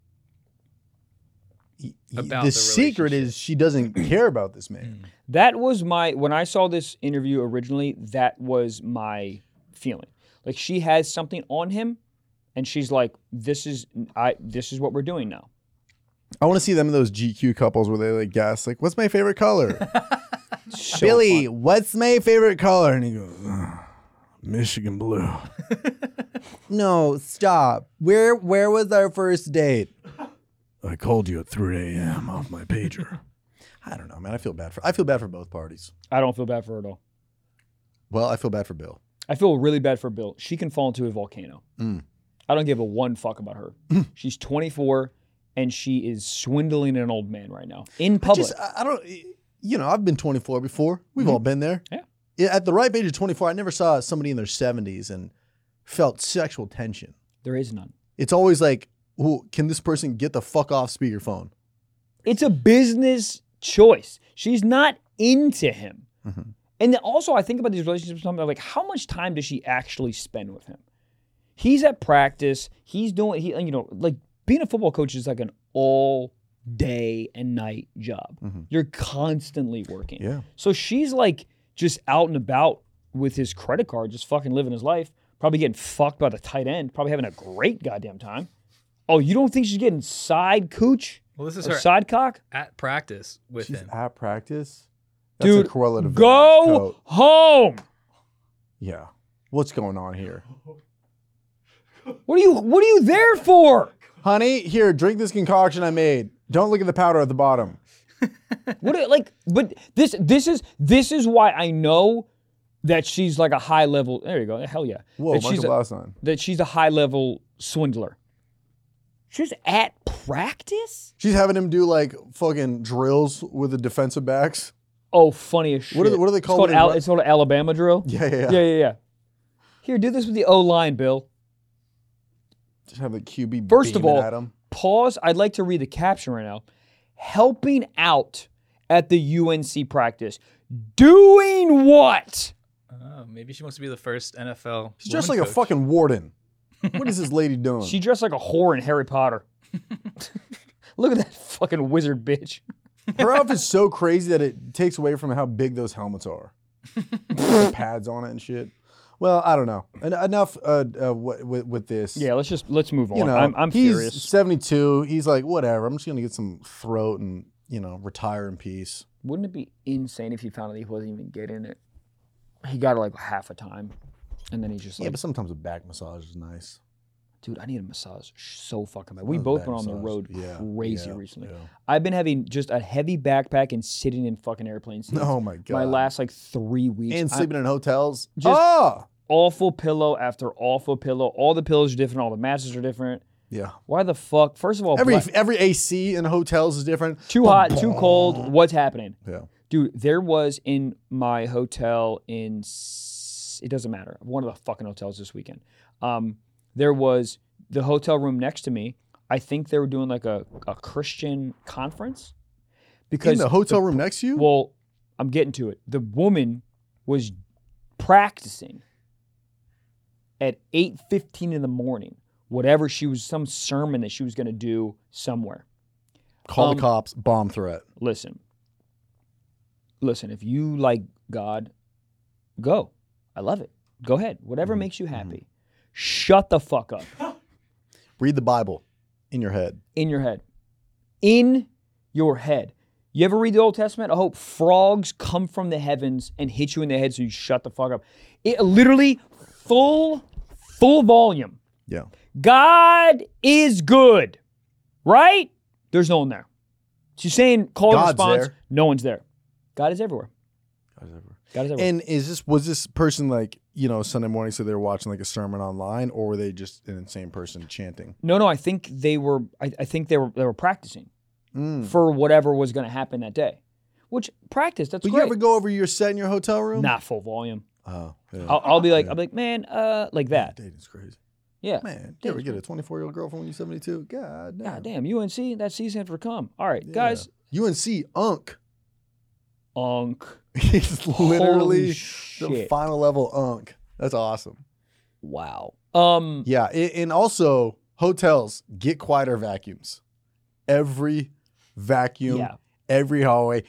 S3: y-
S5: about
S3: the,
S5: the
S3: secret is she doesn't care about this man.
S4: That was my when I saw this interview originally. That was my feeling. Like she has something on him, and she's like, "This is I. This is what we're doing now."
S3: I want to see them in those G Q couples where they like guess, like, what's my favorite color?
S4: So
S3: Billy,
S4: fun.
S3: what's my favorite color? And he goes, "Ugh, Michigan blue. No, stop. Where where was our first date? I called you at three a.m. off my pager. I don't know, man. I feel bad for I feel bad for both parties.
S4: I don't feel bad for her at all.
S3: Well, I feel bad for Bill.
S4: I feel really bad for Bill. She can fall into a volcano.
S3: Mm.
S4: I don't give a one fuck about her. She's twenty-four, and she is swindling an old man right now in
S3: I
S4: public.
S3: just I, I don't you know, I've been twenty-four before. We've all been there.
S4: Yeah.
S3: Yeah, at the ripe age of twenty-four, I never saw somebody in their seventies and felt sexual tension.
S4: There is none.
S3: It's always like, ooh, can this person get the fuck off speakerphone?
S4: It's a business choice. She's not into him.
S3: Mm-hmm.
S4: And then also, I think about these relationships. I'm like, how much time does she actually spend with him? He's at practice. He's doing. He, you know, like being a football coach is like an all day and night job.
S3: Mm-hmm.
S4: You're constantly working.
S3: Yeah.
S4: So she's like just out and about with his credit card, just fucking living his life. Probably getting fucked by the tight end. Probably having a great goddamn time. Oh, you don't think she's getting side cooch?
S5: Well, this is
S4: or
S5: her
S4: side cock
S5: at practice with
S3: She's
S5: him.
S3: at practice? That's
S4: Dude,
S3: a Cruella de Vil
S4: go
S3: coat.
S4: home.
S3: Yeah. What's going on here?
S4: What are you What are you there for?
S3: Honey, here, drink this concoction I made. Don't look at the powder at the bottom.
S4: What are- like? But this this is this is why I know that she's like a high level. There you go. Hell yeah.
S3: Whoa,
S4: that
S3: Michael
S4: she's a,
S3: Blaustein.
S4: that she's a high level swindler. She's at practice.
S3: She's having him do like fucking drills with the defensive backs.
S4: Oh, funny as shit.
S3: What are they- what are they
S4: It's
S3: called
S4: called
S3: when they
S4: Al-
S3: run-
S4: it's called an Alabama drill.
S3: Yeah, yeah, yeah.
S4: yeah, yeah, yeah. Here, do this with the O line, Bill.
S3: Just have the Q B
S4: First of
S3: beaming
S4: all,
S3: at him.
S4: pause. I'd like to read the caption right now. Helping out at the U N C practice. Doing what?
S5: Oh, maybe she wants to be the first N F L.
S3: She's dressed
S5: woman
S3: like a
S5: coach.
S3: fucking warden. What is this lady doing?
S4: She dressed like a whore in Harry Potter. Look at that fucking wizard bitch.
S3: Her outfit's so crazy that it takes away from how big those helmets are. With pads on it and shit. Well, I don't know. En- enough uh, uh, with, with this.
S4: Yeah, let's just let's move on.
S3: You know,
S4: I'm, I'm
S3: he's
S4: furious.
S3: seventy-two. He's like, whatever. I'm just gonna get some throat and you know retire in peace.
S4: Wouldn't it be insane if he found out he wasn't even getting it? He got it like half a time, and then he just like,
S3: Yeah, but sometimes a back massage is nice.
S4: dude, I need a massage so fucking bad. We
S3: Another
S4: both
S3: back
S4: went on the
S3: massage.
S4: road
S3: Yeah,
S4: crazy
S3: yeah,
S4: recently.
S3: yeah.
S4: I've been having just a heavy backpack and sitting in fucking airplane seats.
S3: Oh my god.
S4: My last like three weeks.
S3: and
S4: I-
S3: sleeping in hotels.
S4: Just-
S3: oh,
S4: awful pillow after awful pillow. All the pillows are different. All the mattresses are different.
S3: yeah.
S4: Why the fuck? First of all,
S3: Every
S4: black-
S3: every A C in hotels is different.
S4: too hot, too cold. What's happening?
S3: Yeah.
S4: Dude, there was in my hotel in, S- it doesn't matter, one of the fucking hotels this weekend. Um, there was the hotel room next to me. I think they were doing like a, a Christian conference. Because
S3: In the hotel room next to you?
S4: Well, I'm getting to it. The woman was practicing at eight fifteen in the morning, whatever she was, some sermon that she was going to do somewhere.
S3: Call
S4: um,
S3: the cops. Bomb threat.
S4: Listen. Listen, if you like God, go. I love it. Go ahead. Whatever makes you happy. Shut the fuck up.
S3: Read the Bible in your head.
S4: In your head. In your head. You ever read the Old Testament? I hope frogs come from the heavens and hit you in the head so you shut the fuck up. It literally full, full volume.
S3: Yeah.
S4: God is good. Right? There's no one there. She's saying call and
S3: God's
S4: response.
S3: there.
S4: No one's there. God is everywhere.
S3: God is everywhere.
S4: God is everywhere.
S3: And is this was this person like you know Sunday morning? So they were watching like a sermon online, or were they just an insane person chanting?
S4: No, no, I think they were. I, I think they were. They were practicing
S3: Mm.
S4: for whatever was going to happen that day. Which practice? That's
S3: But
S4: great.
S3: you ever go over your set in your hotel room?
S4: Not full volume.
S3: Oh, yeah.
S4: I'll, I'll be like,
S3: Yeah.
S4: I'll be like, man, uh, like that.
S3: Dating's crazy.
S4: Yeah.
S3: Man, you ever get a twenty-four-year-old girlfriend when you're seventy-two? God damn.
S4: God damn, U N C, that season for come. All right, guys.
S3: U N C, Unk.
S4: Unk.
S3: He's literally
S4: Holy
S3: the
S4: shit.
S3: final level Unk. That's awesome.
S4: Wow. Um.
S3: Yeah, a- and also hotels get quieter vacuums. Every vacuum,
S4: Yeah.
S3: every hallway.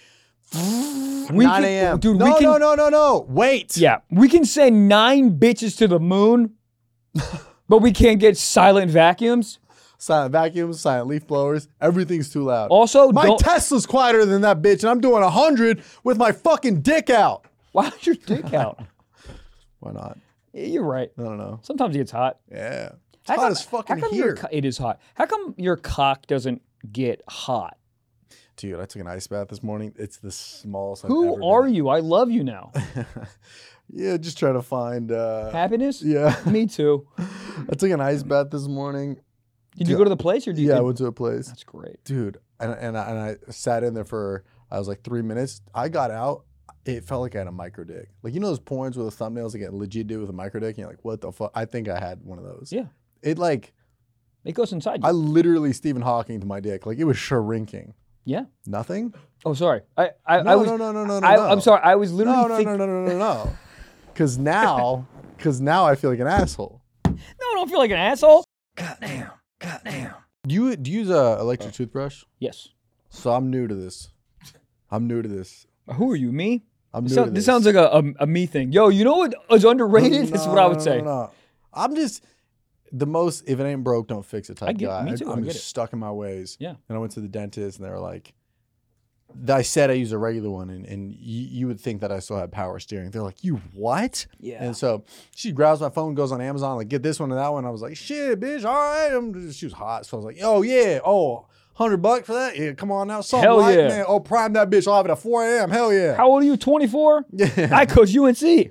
S4: We
S3: nine
S4: can-
S3: a.m.
S4: dude,
S3: no,
S4: we can-
S3: no, no, no, no. Wait.
S4: Yeah, we can send nine bitches to the moon, but we can't get silent vacuums.
S3: Silent vacuums, silent leaf blowers. Everything's too loud.
S4: Also,
S3: my
S4: don't-
S3: Tesla's quieter than that bitch, and I'm doing one hundred with my fucking dick out.
S4: Why's your dick out?
S3: Why not?
S4: Yeah, you're right.
S3: I don't know.
S4: Sometimes it gets hot.
S3: Yeah. It's
S4: How
S3: hot
S4: come-
S3: as fucking
S4: how come your
S3: here.
S4: co- it is hot. How come your cock doesn't get hot?
S3: Dude, I took an ice bath this morning. It's the smallest I've
S4: Who
S3: ever
S4: are
S3: been.
S4: you? I love you now.
S3: Yeah, just trying to find uh
S4: Happiness?
S3: Yeah.
S4: Me too.
S3: I took an ice bath this morning.
S4: Did you go to the place or did you?
S3: Yeah, I
S4: did-
S3: went to a place.
S4: That's great.
S3: Dude, and, and, I, and I sat in there for, I was like three minutes. I got out. It felt like I had a micro dick. Like, you know those porns with the thumbnails that get legit do with a micro dick? And you're like, what the fuck? I think I had one of those.
S4: Yeah.
S3: It like,
S4: It goes inside you.
S3: I literally Stephen Hawking to my dick. Like, it was shrinking.
S4: Yeah.
S3: Nothing?
S4: Oh, sorry. I, I,
S3: No,
S4: I was,
S3: no, no, no, no, no,
S4: I,
S3: no.
S4: I'm sorry. I was literally
S3: No, no,
S4: thinking.
S3: no, no, no, no, no. Because now, because now I feel like an asshole.
S4: No, I don't feel like an asshole. Goddamn. Goddamn.
S3: Do you do you use a electric toothbrush?
S4: Yes.
S3: So I'm new to this. I'm new to this.
S4: Who are you, me?
S3: I'm new
S4: This, sound-
S3: to
S4: this
S3: this.
S4: sounds like a, a, a me thing. Yo, you know what is underrated? This is what I would
S3: No,
S4: say.
S3: no, no. I'm just the most, if it ain't broke, don't fix it type
S4: I get-
S3: guy.
S4: me too, I
S3: I'm
S4: get
S3: just
S4: it.
S3: stuck in my ways.
S4: Yeah.
S3: And I went to the dentist and they were like, I said I use a regular one, and, and you, you would think that I still had power steering. They're like, you what?
S4: Yeah.
S3: And so she grabs my phone, goes on Amazon, like, get this one and that one. I was like, shit, bitch, all right. I'm, she was hot. So I was like, oh, yeah. Oh, one hundred bucks for that? Yeah, come on now. Something
S4: Hell
S3: like,
S4: yeah.
S3: man. Oh, prime that bitch. I'll have it at four a.m. Hell yeah.
S4: How old are you? twenty-four?
S3: Yeah.
S4: I coach U N C.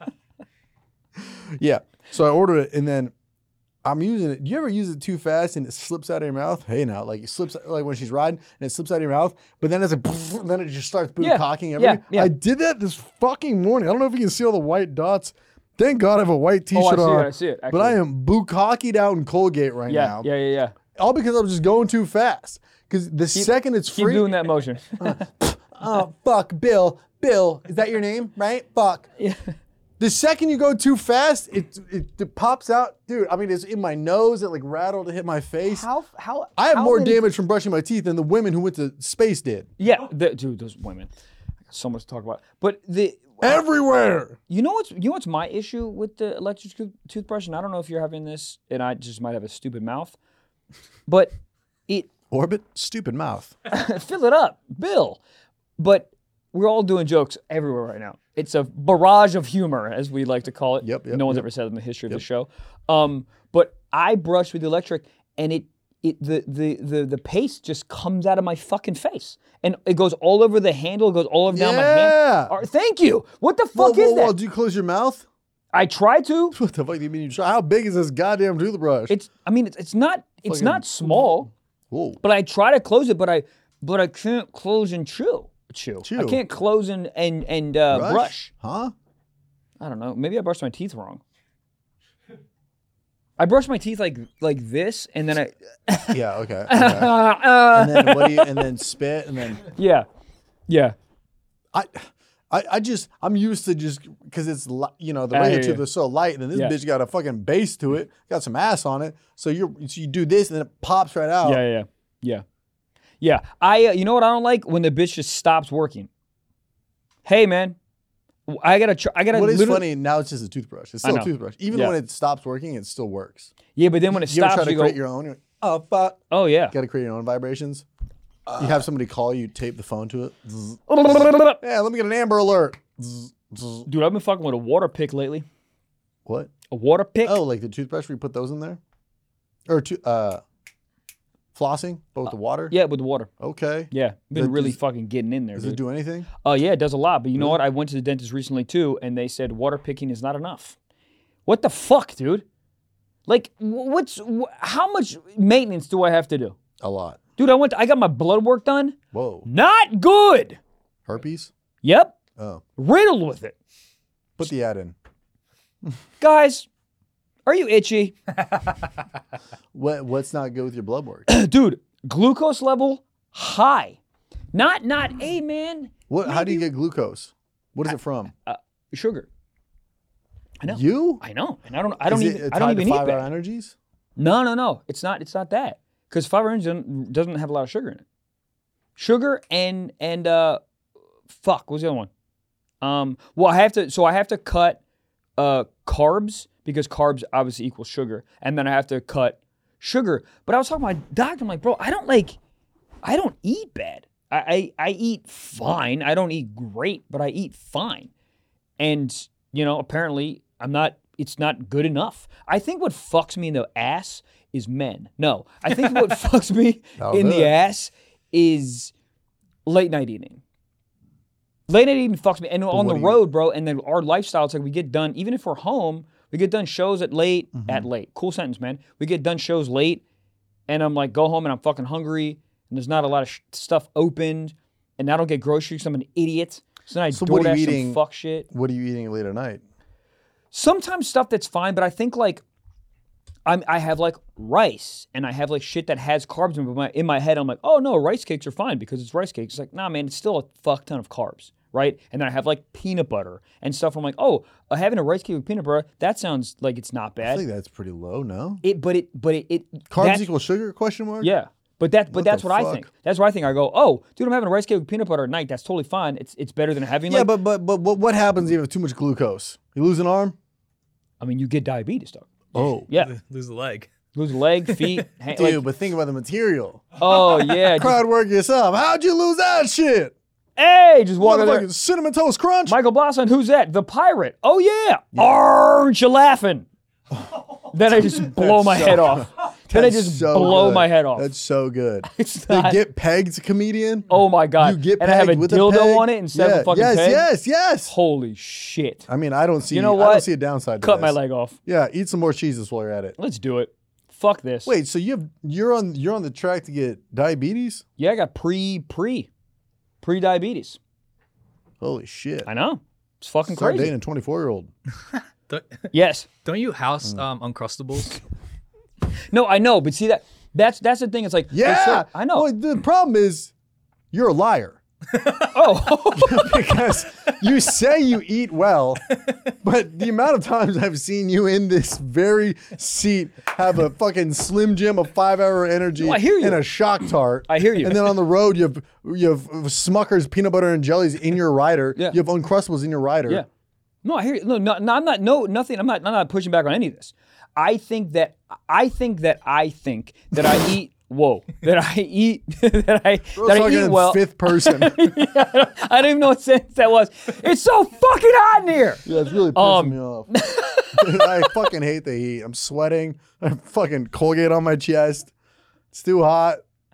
S3: Yeah. So I ordered it, and then I'm using it. Do you ever use it too fast and it slips out of your mouth? Hey, now, like it slips, like when she's riding and it slips out of your mouth, but then it's like, and then it just starts
S4: Yeah.
S3: bukkake everything.
S4: Yeah, yeah.
S3: I did that this fucking morning. I don't know if you can see all the white dots. Thank God I have a white
S4: Oh, I
S3: t-shirt
S4: see
S3: on.
S4: it. I see it.
S3: But I
S4: actually.
S3: am bukkakeed out in Colgate right
S4: Yeah,
S3: now.
S4: yeah, yeah, yeah.
S3: All because I was just going too fast. Because the second it's
S4: Keep
S3: free.
S4: doing that motion.
S3: Oh, fuck, Bill. Bill, is that your name, right? Fuck.
S4: Yeah.
S3: The second you go too fast, it, it it pops out, dude. I mean, it's in my nose. It like rattled to hit my face.
S4: How? How?
S3: I have
S4: how
S3: more
S4: many-
S3: damage from brushing my teeth than the women who went to space did.
S4: Yeah, the, dude, those women. I got so much to talk about. But the
S3: Everywhere.
S4: You know what's you know what's my issue with the electric tooth- toothbrush, and I don't know if you're having this, and I just might have a stupid mouth, but it
S3: Orbit, stupid mouth.
S4: fill it up, Bill. But we're all doing jokes everywhere right now. It's a barrage of humor, as we like to call it.
S3: Yep, yep,
S4: no one's
S3: yep.
S4: ever said it in the history of the show. Um, but I brush with the electric, and it it the, the the the paste just comes out of my fucking face, and it goes all over the handle. It goes all over down my hand.
S3: Yeah.
S4: All right, thank you. What the
S3: Whoa,
S4: fuck
S3: whoa,
S4: is
S3: whoa,
S4: that?
S3: do you close your mouth?
S4: I try to.
S3: What the fuck do you mean you try? How big is this goddamn toothbrush?
S4: It's. I mean, it's, it's not. It's
S3: Fucking-
S4: not small.
S3: Whoa.
S4: But I try to close it. But I. But I can't close and chew. Chew.
S3: Chew.
S4: I can't close and and and uh, brush.
S3: brush? Huh?
S4: I don't know. Maybe I brushed my teeth wrong. I brush my teeth like like this, and then I.
S3: Yeah, okay. okay. and then what do you and then spit and then
S4: Yeah. Yeah.
S3: I I, I just I'm used to just because it's li- you know the
S4: I
S3: regular
S4: hear you.
S3: tooth is so light and then this
S4: Yeah.
S3: bitch got a fucking base to it, got some ass on it. So you so you do this and then it pops right out.
S4: Yeah. Yeah. Yeah. Yeah. I. Uh, you know what I don't like when the bitch just stops working. Hey man, I gotta. Tr- I gotta.
S3: What is
S4: literally-
S3: funny now? It's just a toothbrush. It's
S4: I
S3: still a
S4: know.
S3: toothbrush. Even
S4: Yeah.
S3: when it stops working, it still works.
S4: Yeah, but then when it
S3: you ever
S4: stops,
S3: try to
S4: you go.
S3: create your own? You're like, oh fuck!
S4: Oh yeah.
S3: You got to create your own vibrations. you have somebody call you, tape the phone to it. Zzz.
S4: Dude,
S3: Yeah, let me get an Amber Alert. Zzz, zzz.
S4: I've been fucking with a water pick lately.
S3: What?
S4: A water pick?
S3: Oh, like the toothbrush where you put those in there, or to, uh, flossing, but with the water.
S4: Yeah, with the water.
S3: Okay.
S4: Yeah, been
S3: Does-
S4: really
S3: does-
S4: fucking getting in there.
S3: Does
S4: dude.
S3: it do anything?
S4: Oh yeah, it does a lot. But you know
S3: Really?
S4: what? I went to the dentist recently too, and they said water picking is not enough. What the fuck, dude? Like, wh- what's wh- how much maintenance do I have to do,
S3: A lot.
S4: dude? I went. To, I got my blood work done.
S3: Whoa.
S4: Not good.
S3: Herpes?
S4: Yep,
S3: Oh.
S4: riddled with it.
S3: Put the ad in.
S4: Guys, are you itchy,
S3: What What's not good with your blood work?
S4: dude? Glucose level high. Not not. Hey man,
S3: What? How do you get glucose? What is it from?
S4: uh, sugar. I know.
S3: You?
S4: I know, and I don't. I don't
S3: Is
S4: even.
S3: it
S4: I don't
S3: tied to
S4: even eat
S3: five
S4: bad.
S3: hour energies?
S4: No, no, no. It's not. It's not that. Because five orange doesn't, doesn't have a lot of sugar in it. Sugar and and uh, fuck. What's the other one? Um. Well, I have to. So I have to cut uh carbs because carbs obviously equals sugar, and then I have to cut sugar. But I was talking to my doctor. I'm like, bro, I don't like. I don't eat bad. I I, I eat fine. I don't eat great, but I eat fine. And you know, apparently, I'm not. It's not good enough. I think what fucks me in the ass is men. No, I think what fucks me
S3: That'll
S4: in
S3: do
S4: the
S3: it.
S4: ass is late night eating. Late night eating fucks me. And on
S3: what
S4: the
S3: do you-
S4: road, bro, and then our lifestyle, it's like we get done, even if we're home, we get done shows at late,
S3: Mm-hmm.
S4: at late. Cool sentence, man. We get done shows late, and I'm like, go home and I'm fucking hungry, and there's not a lot of sh- stuff opened, and I don't get groceries, I'm an idiot. So then I
S3: So what are
S4: DoorDash
S3: you
S4: some
S3: eating?
S4: fuck shit.
S3: What are you eating late at night?
S4: Sometimes stuff that's fine, but I think like I'm, I have like rice and I have like shit that has carbs in my, in my head. I'm like, oh no, rice cakes are fine because it's rice cakes. It's like, nah, man, it's still a fuck ton of carbs, right? And then I have like peanut butter and stuff. I'm like, oh, uh, having a rice cake with peanut butter, that sounds like it's not bad.
S3: I think that's pretty low, no?
S4: It, but it, but it, it
S3: Carbs equal sugar? Question mark.
S4: Yeah, but that, but
S3: What
S4: that's
S3: the
S4: what I
S3: fuck?
S4: think. That's what I think. I go, oh, dude, I'm having a rice cake with peanut butter at night. That's totally fine. It's it's better than having
S3: Yeah,
S4: like.
S3: but, but but but what happens if you have too much glucose? You lose an arm?
S4: I mean, you get diabetes, dog.
S3: Oh.
S4: Yeah,
S5: Lose a leg.
S4: lose a leg, feet. hand,
S3: Dude,
S4: like,
S3: but think about the material.
S4: oh yeah, just-
S3: Crowd work yourself. How'd you lose that shit?
S4: hey, just walk over there.
S3: Motherfucking cinnamon toast crunch.
S4: Michael Blosson, who's that? The pirate. Oh yeah, aren't you laughing? Then I just blow my
S3: so-
S4: head off. Then I
S3: That's
S4: just
S3: so
S4: blow
S3: good.
S4: my head off.
S3: That's so good.
S4: It's
S3: They
S4: not-
S3: get pegged comedian.
S4: Oh my god!
S3: You get
S4: and I have a
S3: pegged with a
S4: dildo
S3: peg?
S4: on it instead
S3: Yeah.
S4: of a fucking
S3: yes,
S4: peg.
S3: Yes, yes,
S4: Holy shit!
S3: I mean, I don't see.
S4: You know
S3: I don't
S4: what?
S3: see a downside to
S4: Cut my
S3: this.
S4: leg off.
S3: Yeah, eat some more cheeses while you're at it.
S4: Let's do it. Fuck this.
S3: Wait, so you have you're on you're on the track to get diabetes?
S4: Yeah, I got pre pre pre diabetes.
S3: Holy shit!
S4: I know. It's fucking
S3: Start
S4: crazy.
S3: dating a twenty-four year old.
S5: Don't,
S4: Yes.
S5: don't you house
S3: Mm.
S5: um, Uncrustables?
S4: No, I know, but see that that's that's the thing. It's like
S3: Yeah,
S4: it's so- I know.
S3: Well, the problem is you're a liar.
S4: Oh,
S3: Because you say you eat well, but the amount of times I've seen you in this very seat have a fucking Slim Jim, a five hour energy,
S4: No, I hear you.
S3: and a Shock Tart.
S4: I hear you.
S3: And then on the road, you have you have Smucker's peanut butter and jellies in your rider.
S4: Yeah.
S3: You have Uncrustables in your rider.
S4: yeah. No, I hear you. No, no, no, I'm not. No, nothing. I'm not. I'm not pushing back on any of this. I think that I think that I think that I eat. Whoa, that I eat that I
S3: We're
S4: that I
S3: talking
S4: eat
S3: in
S4: well.
S3: fifth person.
S4: Yeah, I, don't, I don't even know what sentence that was. It's so fucking hot in here.
S3: Yeah, it's really pissing
S4: Um,
S3: me off. I fucking hate the heat. I'm sweating. I have fucking Colgate on my chest. It's too hot.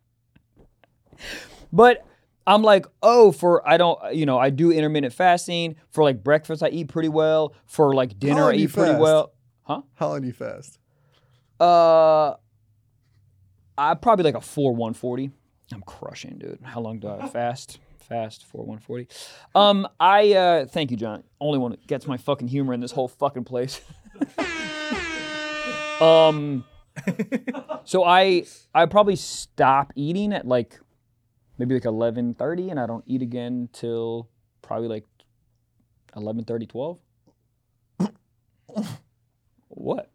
S4: But I'm like, oh, for I don't, you know, I do intermittent fasting. For like breakfast, I eat pretty well. For like dinner,
S3: long
S4: I
S3: do you
S4: eat pretty
S3: fast?
S4: well. Huh?
S3: How long do you fast?
S4: Uh, I probably like a four one forty. I'm crushing, dude. How long do I fast? Fast four one forty. Um, I uh, thank you, John. Only one that gets my fucking humor in this whole fucking place. um, so I I probably stop eating at like maybe like eleven thirty, and I don't eat again till probably like eleven thirty, twelve. What?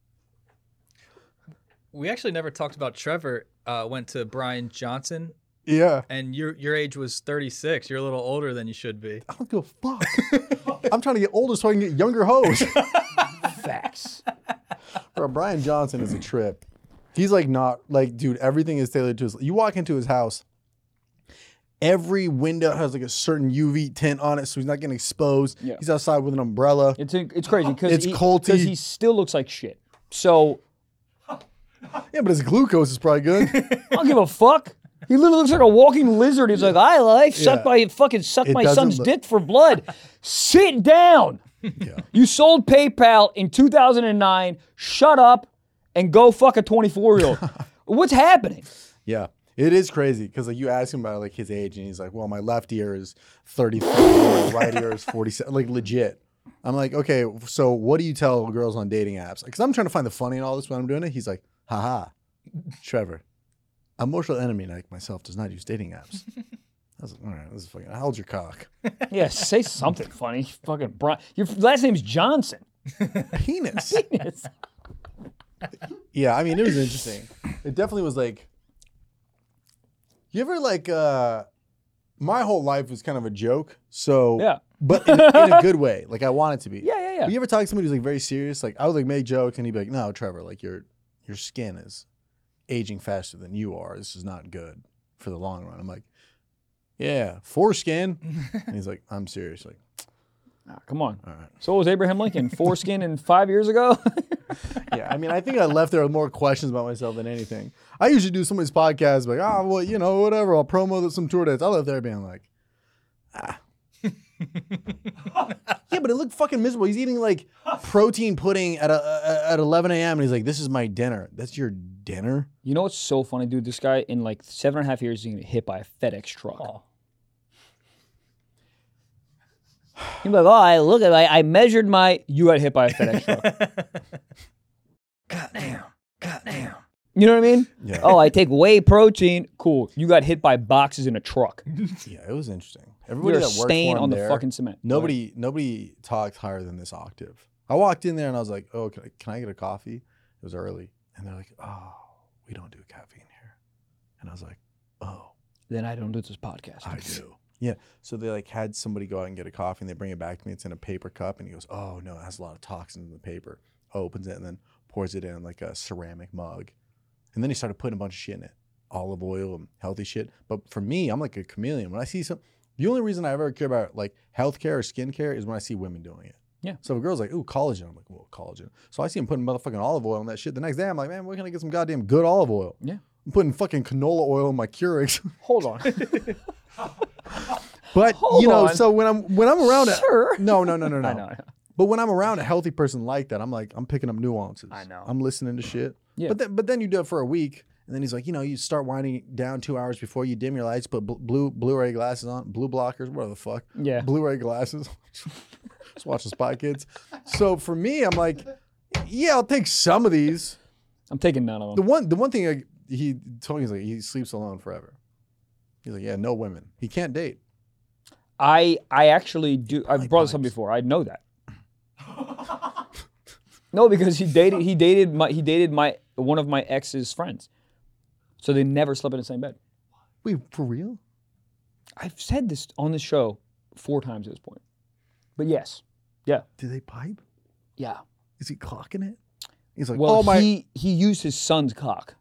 S5: We actually never talked about Trevor. Uh, went to Brian Johnson,
S3: Yeah.
S5: and your your age was thirty-six. You're a little older than you should be.
S3: I don't give a fuck. I'm trying to get older so I can get younger hoes.
S4: Facts.
S3: Bro, Brian Johnson is a trip. He's like not like, dude, everything is tailored to his. You walk into his house, every window has like a certain U V tint on it, so he's not getting exposed.
S4: Yeah.
S3: He's outside with an umbrella.
S4: It's it's crazy because
S3: It's
S4: he,
S3: culty.
S4: 'cause he still looks like shit. So
S3: Yeah, but his glucose is probably good.
S4: I don't give a fuck. He literally looks like a walking lizard. He's like, I like suck
S3: Yeah.
S4: my fucking suck
S3: It
S4: my
S3: doesn't
S4: son's
S3: look-
S4: dick for blood. Sit down.
S3: Yeah.
S4: You sold PayPal in two thousand nine. Shut up and go fuck a twenty-four year old. What's happening?
S3: Yeah. It is crazy because like you ask him about like his age and he's like, well, my left ear is thirty-three, my right ear is forty-seven, like legit. I'm like, okay, so what do you tell girls on dating apps? Because I'm trying to find the funny in all this when I'm doing it. He's like, haha, Trevor, a mortal enemy like myself does not use dating apps. I was like, all right, this is fucking, how old's your cock?
S4: Yeah, say something funny. Fucking Brian. Your last name's Johnson.
S3: Penis.
S4: Yes.
S3: Yeah, I mean, it was interesting. It definitely was like, you ever like, uh, my whole life was kind of a joke. So,
S4: Yeah.
S3: but in, in a good way. Like I want it to be.
S4: Yeah, yeah, yeah.
S3: But you ever talk to somebody who's like very serious? Like I would like make jokes and he'd be like, no, Trevor, like your, your skin is aging faster than you are. This is not good for the long run. I'm like, yeah, foreskin. And he's like, I'm serious. Like,
S4: Ah, come on.
S3: all right.
S4: So was Abraham Lincoln. Foreskin in five years ago.
S3: Yeah, I mean, I think I left there with more questions about myself than anything. I usually do somebody's podcast, like, oh, well, you know, whatever. I'll promo some tour dates. I left there being like, ah. Yeah, but it looked fucking miserable. He's eating like protein pudding at a, at eleven a.m. and he's like, this is my dinner. That's your dinner?
S4: You know what's so funny, dude? This guy in like seven and a half years is gonna get hit by a FedEx truck. He'd be like, oh, I look at I, I measured my. You got hit by a FedEx truck.
S10: Goddamn. Goddamn.
S4: You know what I mean?
S3: Yeah.
S4: Oh, I take whey protein. Cool. You got hit by boxes in a truck.
S3: Yeah, it was interesting. Everybody
S4: You're a
S3: that worked
S4: stain
S3: for him
S4: on the
S3: there,
S4: fucking cement.
S3: Nobody, nobody talked higher than this octave. I walked in there and I was like, "Oh, can I, can I get a coffee?" It was early, and they're like, "Oh, we don't do caffeine here," and I was like, "Oh,
S4: Then I don't do this podcast.
S3: I do." Yeah. So they like had somebody go out and get a coffee, and they bring it back to me. It's in a paper cup, and he goes, "Oh no, it has a lot of toxins in the paper." Opens it and then pours it in like a ceramic mug, and then he started putting a bunch of shit in it, olive oil and healthy shit. But for me, I'm like a chameleon. When I see some, the only reason I ever care about like healthcare or skincare is when I see women doing it.
S4: Yeah.
S3: So if a girl's like, "Ooh, collagen," I'm like, "Well, collagen." So I see him putting motherfucking olive oil on that shit. The next day, I'm like, "Man, where can I get some goddamn good olive oil?"
S4: Yeah.
S3: I'm putting fucking canola oil in my Keurigs.
S4: Hold on.
S3: But
S4: Hold
S3: you know,
S4: on.
S3: so when I'm when I'm around
S4: Sure.
S3: it, no, no, no, no, no.
S4: I know, I know.
S3: But when I'm around a healthy person like that, I'm like, I'm picking up nuances.
S4: I know.
S3: I'm listening to shit.
S4: Yeah.
S3: But then, but then you do it for a week, and then he's like, you know, you start winding down two hours before you dim your lights, put bl- blue Blu-ray glasses on, blue blockers, whatever the fuck.
S4: Yeah.
S3: Blu-ray glasses. Just watch the Spy Kids. So for me, I'm like, yeah, I'll take some of these.
S4: I'm taking none of
S3: The
S4: them.
S3: one, the one thing I, he told me, he's like, he sleeps alone forever. He's like, yeah, no women. He can't date.
S4: I I actually do. I've
S3: like
S4: brought this up
S3: vibes.
S4: before. I know that. No, because he dated he dated my he dated my one of my ex's friends, so they never slept in the same bed.
S3: Wait, for real?
S4: I've said this on the show four times at this point, but yes, yeah,
S3: Do they pipe?
S4: yeah.
S3: Is he clocking it? He's like,
S4: Well,
S3: oh my.
S4: he he used his son's cock.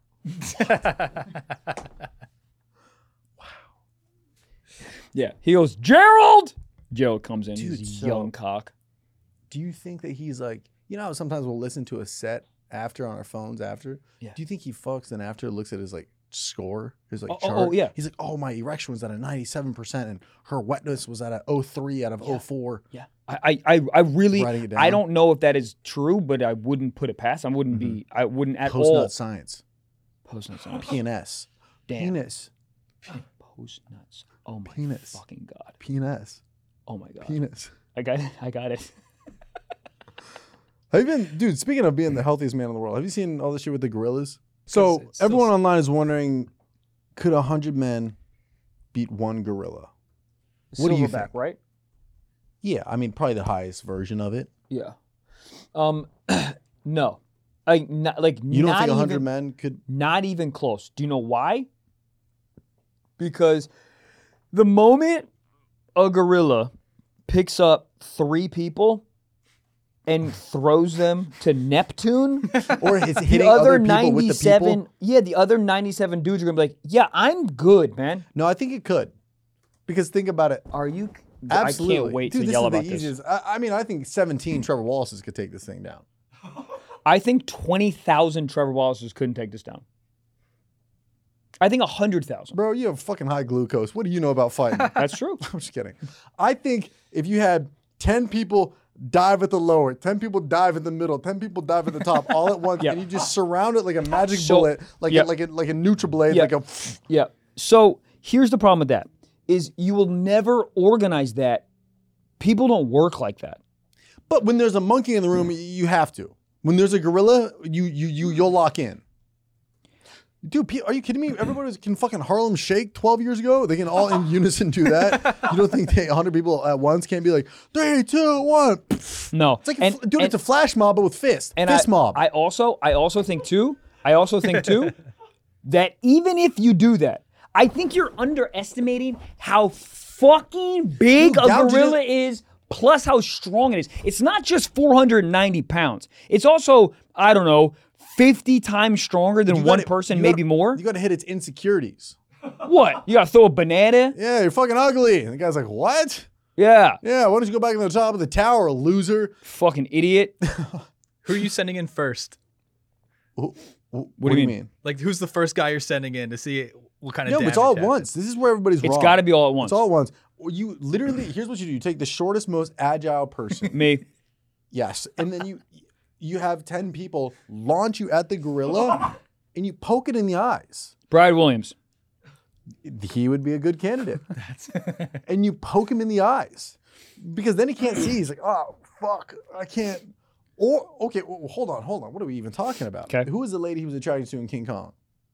S4: Yeah, he goes, Gerald. Gerald comes in,
S3: Dude,
S4: he's
S3: so-
S4: young cock.
S3: Do you think that he's like, you know how sometimes we'll listen to a set after on our phones after?
S4: Yeah.
S3: Do you think he fucks and after looks at his like score, his like
S4: Oh, oh,
S3: chart?
S4: oh, yeah.
S3: He's like, oh, my erection was at a ninety-seven percent and her wetness was at a oh three out of oh four.
S4: Yeah, I, I, I really,
S3: Writing it
S4: I
S3: down?
S4: don't know if that is true, but I wouldn't put it past. I wouldn't be, I wouldn't at
S3: Post
S4: all.
S3: nut science.
S4: Post nuts. on-
S3: P N S.
S4: Damn.
S3: Penis.
S4: Post nuts. Oh my
S3: Penis.
S4: fucking god.
S3: Penis.
S4: Oh my god.
S3: Penis.
S4: I got it. I got it.
S3: Have you been, dude, speaking of being the healthiest man in the world, have you seen all this shit with the gorillas? So
S5: it's still
S3: everyone
S5: s-
S3: online is wondering, could a hundred men beat one gorilla? What do you
S4: Silverback,
S3: think?
S4: right?
S3: Yeah, I mean, probably the highest version of it.
S4: Yeah. Um, no. Like, not, like
S3: You don't
S4: not
S3: think a
S4: even,
S3: hundred men could?
S4: Not even close. Do you know why? Because the moment a gorilla picks up three people and throws them to Neptune,
S3: Or is
S4: the
S3: hitting
S4: other
S3: other people with the
S4: ninety-seven,
S3: people?
S4: yeah, the other ninety-seven dudes are gonna be like, yeah, I'm good, man.
S3: No, I think it could. Because think about it.
S4: Are you?
S3: Absolutely.
S4: I can't wait
S3: Dude,
S4: to
S3: this
S4: yell
S3: is
S4: about
S3: the
S4: this.
S3: easiest. I, I mean, I think seventeen Trevor Wallaces could take this thing down.
S4: I think twenty thousand Trevor Wallaces couldn't take this down. I think one hundred thousand.
S3: Bro, you have fucking high glucose. What do you know about fighting?
S4: That's true.
S3: I'm just kidding. I think if you had ten people dive at the lower, ten people dive at the middle, ten people dive at the top all at once,
S4: Yeah.
S3: and you just surround it like a magic
S4: So-
S3: bullet, like
S4: yeah.
S3: a, like a like a NutriBlade,
S4: Yeah.
S3: like a.
S4: Yeah. So here's the problem with that: is you will never organize that. People don't work like that.
S3: But when there's a monkey in the room, you have to. When there's a gorilla, you you you you'll lock in. Dude, pe- are you kidding me? Everybody can fucking Harlem Shake twelve years ago. They can all in unison do that. You don't think they, one hundred people at once can't be like, three, two, one.
S4: No.
S3: It's like, a
S4: And-
S3: fl- dude,
S4: and-
S3: it's a flash mob, but with fist.
S4: And
S3: fist
S4: I,
S3: mob.
S4: I also, I also think too, I also think too, that even if you do that, I think you're underestimating how fucking big
S3: Dude,
S4: a
S3: gouge it
S4: gorilla is, plus how strong it is. It's not just four hundred ninety pounds. It's also, I don't know, fifty times stronger than
S3: You
S4: one
S3: gotta-
S4: person,
S3: you
S4: maybe
S3: gotta-
S4: more.
S3: You got to hit its insecurities.
S4: What? You gotta throw a banana?
S3: Yeah, you're fucking ugly. And the guy's like, what?
S4: Yeah.
S3: Yeah, why don't you go back to the top of the tower, loser?
S4: Fucking idiot.
S5: Who are you sending in first?
S3: What, what
S4: do you mean?
S5: Like, who's the first guy you're sending in to see what kind of
S3: No, but
S5: damage
S3: it's all at
S5: happens?
S3: once. This is where everybody's
S4: It's
S3: wrong.
S4: gotta be all at once.
S3: It's all at once. Well, You literally, here's what you do. You take the shortest, most agile person.
S4: Me.
S3: Yes. And then you you have ten people launch you at the gorilla and you poke it in the eyes.
S4: Brad Williams.
S3: He would be a good candidate. And you poke him in the eyes. Because then he can't see. He's like, oh, fuck, I can't. Or okay, well, hold on, hold on. What are we even talking about?
S4: Okay.
S3: Who was the lady he was attracted to in King Kong?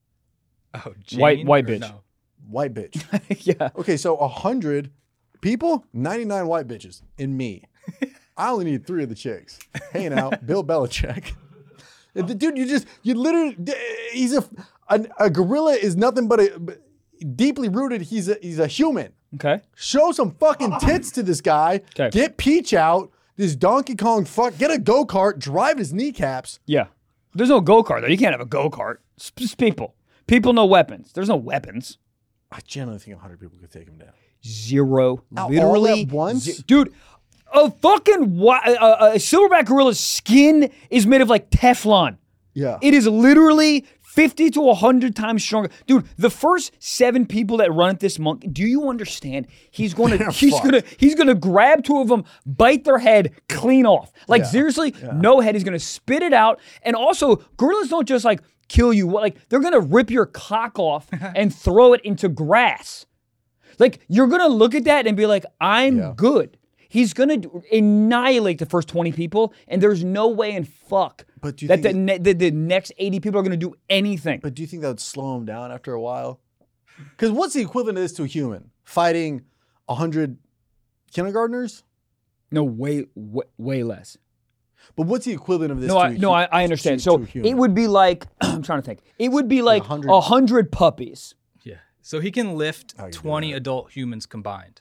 S5: Oh, Jane
S4: White- white
S5: or
S4: bitch.
S5: No?
S3: White bitch.
S4: Yeah.
S3: Okay, so a hundred people, ninety-nine white bitches, and me. I only need three of the chicks. Hey now, Bill Belichick. The dude, you just, you literally, he's a, a, a gorilla is nothing but a, deeply rooted, he's a, he's a human.
S4: Okay.
S3: Show some fucking tits to this guy.
S4: Okay.
S3: Get Peach out. This Donkey Kong fuck. Get a go-kart. Drive his kneecaps.
S4: Yeah. There's no go-kart though. You can't have a go-kart. It's just people. People know weapons. There's no weapons.
S3: I genuinely think a hundred people could take him down.
S4: Zero.
S3: All
S4: Literally.
S3: at once?
S4: ze- Dude, a fucking wi- a, a silverback gorilla's skin is made of like Teflon.
S3: Yeah.
S4: It is literally fifty to one hundred times stronger. Dude, the first seven people that run at this monkey, do you understand? He's going to
S3: They're
S4: he's
S3: fucked.
S4: going to he's going to grab two of them, bite their head clean off. Like
S3: Yeah.
S4: seriously, no head. He's going to spit it out. And also, gorillas don't just like kill you. Like they're going to rip your cock off and throw it into grass. Like you're going to look at that and be like, "I'm
S3: Yeah.
S4: good." He's going to annihilate the first twenty people, and there's no way in fuck
S3: But do you
S4: that the,
S3: think
S4: ne- the the next eighty people are going to do anything.
S3: But do you think that would slow him down after a while? Because what's the equivalent of this to a human? Fighting a hundred kindergartners?
S4: No, way, way, way less.
S3: But what's the equivalent of this
S4: No,
S3: to
S4: I,
S3: a
S4: no,
S3: hu-
S4: I, I understand.
S3: to-
S4: So
S3: to a human?
S4: it would be like I'm trying to think. It would be like
S3: a hundred-
S4: a hundred puppies.
S5: Yeah. So he can lift
S3: How you do
S5: twenty
S3: that?
S5: adult humans combined.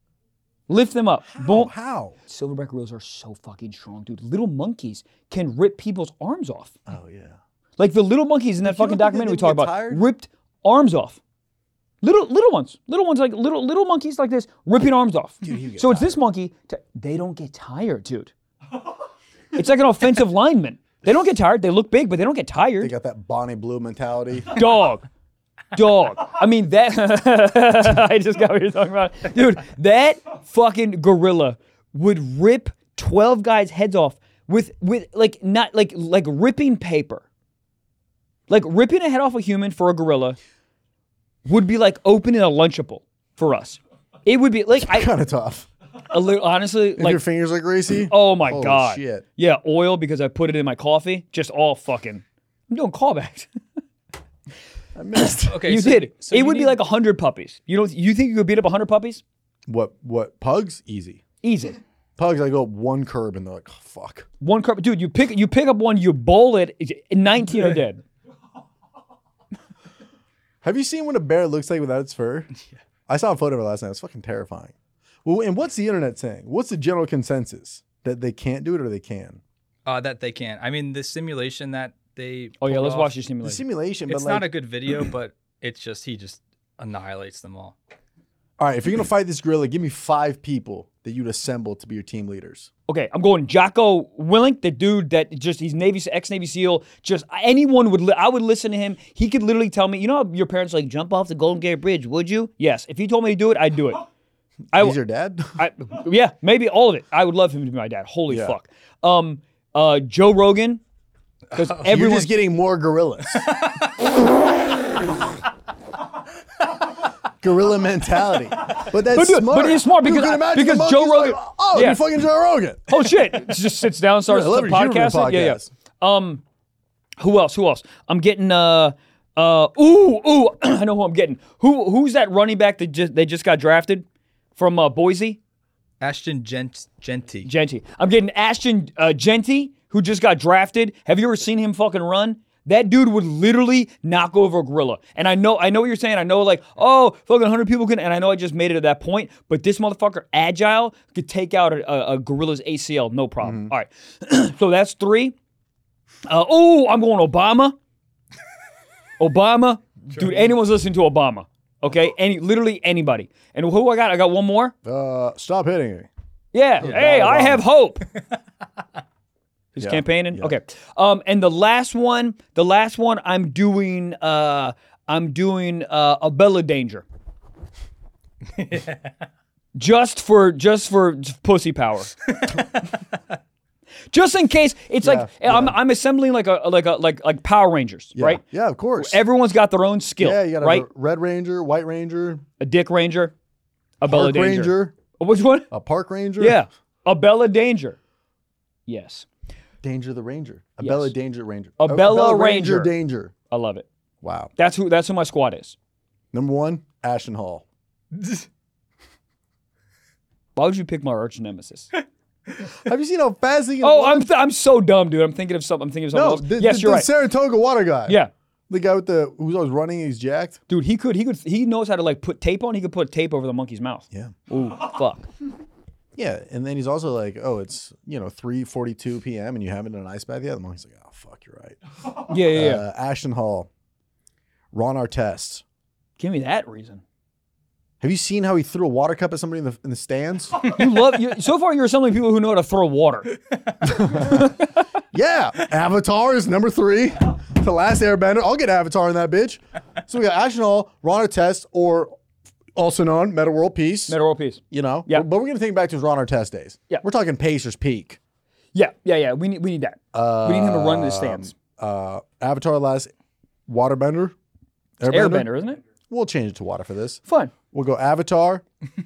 S4: Lift them up. Boom.
S3: How?
S4: Silverback gorillas are so fucking strong, dude. Little monkeys can rip people's arms off.
S3: Oh yeah.
S4: Like the little monkeys in that
S3: You don't
S4: fucking
S3: think they
S4: documentary we
S3: didn't
S4: talked
S3: get
S4: about,
S3: tired?
S4: ripped arms off. Little little ones, little ones like little little monkeys like this, ripping arms off.
S3: Dude, you get
S4: so it's this monkey. T- they don't get tired, dude. It's like an offensive lineman. They don't get tired. They look big, but they don't get
S3: They
S4: tired.
S3: got that Bonnie Blue mentality.
S4: Dog. Dog. I mean, that. I just got what you're talking about. Dude, that fucking gorilla would rip twelve guys' heads off with, with like, not like, like ripping paper. Like ripping a head off a human for a gorilla would be like opening a Lunchable for us. It would be like, I,
S3: Kind of tough.
S4: a little, honestly,
S3: If
S4: like,
S3: your fingers are greasy.
S4: oh my
S3: Holy
S4: God.
S3: shit.
S4: Yeah, oil because I put it in my coffee. Just all fucking, I'm doing callbacks.
S3: I missed.
S5: Okay.
S4: You
S5: so,
S4: did.
S5: So
S4: it
S5: you
S4: would be
S5: need-
S4: like a hundred puppies. You don't? You think you could beat up a hundred puppies?
S3: What? What? Pugs? Easy.
S4: Easy.
S3: Pugs, I go up one curb and they're like, oh, fuck.
S4: One carpet, dude. You pick. You pick up one. You bowl it. nineteen are dead.
S3: Have you seen what a bear looks like without its fur? Yeah. I saw a photo of it last night. It's fucking terrifying. Well, and what's the internet saying? What's the general consensus? That they can't do it or they can?
S5: Uh, that they can. I mean, the simulation that they.
S4: Oh yeah,
S5: pulled
S4: let's
S5: off,
S4: watch your
S3: The
S4: simulation.
S3: simulation,
S5: It's
S3: but like,
S5: not a good video, but it's just he just annihilates them all.
S3: all right, if you're gonna fight this gorilla, give me five people that you'd assemble to be your team leaders.
S4: Okay, I'm going Jocko Willink, the dude that just he's Navy ex Navy SEAL. Just anyone would li- I would listen to him. He could literally tell me, you know, how your parents like jump off the Golden Gate Bridge. Would you? Yes. If he told me to do it, I'd do it. I,
S3: He's your dad?
S4: I, yeah, maybe all of it. I would love him to be my dad. Holy
S3: Yeah.
S4: fuck. Um, uh, Joe Rogan, because
S3: You're
S4: everyone's
S3: just getting more gorillas. Gorilla mentality. But that's
S4: But dude,
S3: smart.
S4: but it's smart
S3: You
S4: because-
S3: can imagine
S4: because
S3: the
S4: Joe
S3: monkey's
S4: Rogan-
S3: like, oh,
S4: yeah.
S3: you're fucking Joe Rogan.
S4: oh shit, just sits down, starts
S3: Yeah,
S4: the
S3: Larry Huberman
S4: podcast. Yeah,
S3: podcast.
S4: yeah. Um, who else? Who else? I'm getting uh uh ooh ooh. I know who I'm getting. Who who's that running back that just they just got drafted from uh, Boise?
S5: Ashton Gent- Genty.
S4: Genty. I'm getting Ashton uh, Genty, who just got drafted. Have you ever seen him fucking run? That dude would literally knock over a gorilla. And I know, I know what you're saying. I know, like, oh, fucking one hundred people can. And I know I just made it to that point. But this motherfucker, agile, could take out a, a, a gorilla's A C L, no problem.
S3: Mm-hmm.
S4: All right. So that's three. Uh, oh, I'm going Obama. Obama, dude. Anyone's listening to Obama. Okay, any literally anybody. And who I got? I got one more.
S3: Uh, stop hitting me.
S4: Yeah. Hey, I
S3: Obama.
S4: have hope. He's
S3: Yeah,
S4: campaigning.
S3: yeah.
S4: Okay. Um, and the last one, the last one, I'm doing. Uh, I'm doing uh, a Bella Danger. Just for just for pussy power. Just in case it's
S3: Yeah,
S4: like I'm
S3: yeah.
S4: I'm assembling like a like a like like Power Rangers,
S3: Yeah.
S4: right?
S3: Yeah, of course.
S4: Everyone's got their own skill,
S3: yeah, you got a
S4: right?
S3: Red Ranger, White Ranger,
S4: A Dick Ranger, a Bella
S3: Park
S4: Danger.
S3: Ranger,
S4: Which one?
S3: a Park Ranger.
S4: Yeah, a Bella Danger. Yes.
S3: Danger the Ranger. Abella
S4: Yes.
S3: Danger Ranger.
S4: Abella Ranger.
S3: Danger.
S4: I love it.
S3: Wow.
S4: That's who. That's who my squad is.
S3: Number one, Ashton Hall.
S4: Why would you pick my arch nemesis?
S3: Have you seen how fast he can
S4: Oh,
S3: walk?
S4: I'm th- I'm so dumb, dude. I'm thinking of something. I'm thinking of something
S3: No,
S4: else.
S3: the,
S4: yes,
S3: the,
S4: you're
S3: the
S4: right.
S3: Saratoga water guy.
S4: Yeah,
S3: The guy with the who's always running, he's jacked.
S4: dude. He could. He could. He knows how to like put tape on. He could put tape over the monkey's mouth.
S3: Yeah.
S4: Ooh, fuck.
S3: Yeah, and then he's also like, oh, it's, you know, three forty-two p.m. and you haven't done an ice bath yet? The monkey's like, oh, fuck, you're right.
S4: Yeah, yeah, yeah.
S3: Uh, Ashton Hall. Ron Artest.
S4: Give me that reason.
S3: Have you seen how he threw a water cup at somebody in the in the stands?
S4: You love. You, so far, you're assembling people who know how to throw water.
S3: Yeah. Avatar is number three. The Last Airbender. I'll get Avatar in that bitch. So we got Ashton Hall, Ron Artest, or also known Meta World Peace.
S4: Meta World Peace.
S3: You know?
S4: Yeah.
S3: But we're going to take it back to his Ron Artest days.
S4: Yeah.
S3: We're talking Pacers peak.
S4: Yeah, yeah, yeah. We need. We need that. we need him to run the stands.
S3: Uh, Avatar Last Waterbender.
S4: It's Airbender, isn't it?
S3: We'll change it to water for this.
S4: Fun.
S3: We'll go Avatar.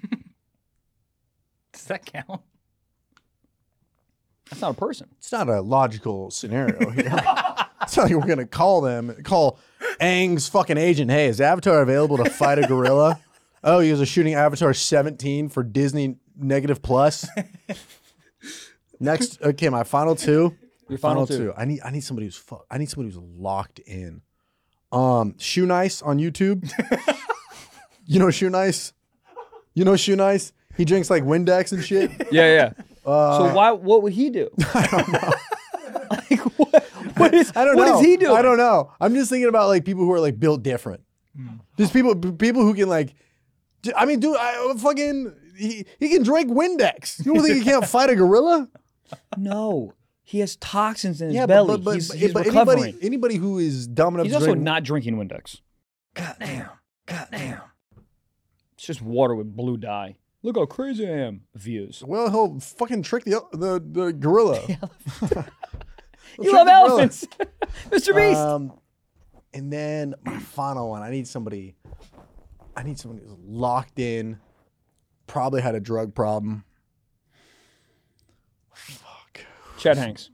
S5: Does that count?
S4: That's not a person.
S3: It's not a logical scenario here. It's not like we're going to call them, call Aang's fucking agent. Hey, is Avatar available to fight a gorilla? Oh, you guys are shooting Avatar seventeen for Disney negative plus. Next, okay, my final two.
S4: Your final two.
S3: I need I need somebody who's fu- I need somebody who's locked in. Um, Shoe Nice on YouTube. You know Shoe Nice? You know Shoe Nice? He drinks like Windex and shit.
S4: Yeah, yeah.
S3: Uh,
S4: so why? What would he do?
S3: I don't know.
S4: Like, what, what is?
S3: I don't
S4: what
S3: know.
S4: is he doing?
S3: I don't know. I'm just thinking about like people who are like built different. There's people people who can like. I mean, dude, I fucking he, he can drink Windex. You don't think he can't fight a gorilla?
S4: No, he has toxins in his
S3: Yeah,
S4: belly.
S3: but but,
S4: he's
S3: but,
S4: he's
S3: but
S4: recovering.
S3: anybody anybody who is dumb enough
S4: He's
S3: to
S4: also
S3: drink,
S4: not drinking Windex.
S5: Goddamn. Goddamn.
S4: It's just water with blue dye. Look how crazy I am. Views.
S3: well, he'll fucking trick the the, the gorilla.
S4: You
S3: trick
S4: love
S3: the gorilla.
S4: elephants, Mister Beast.
S3: Um, and then my final one. I need somebody. I need someone who's locked in. Probably had a drug problem. Fuck.
S4: Chet Hanks.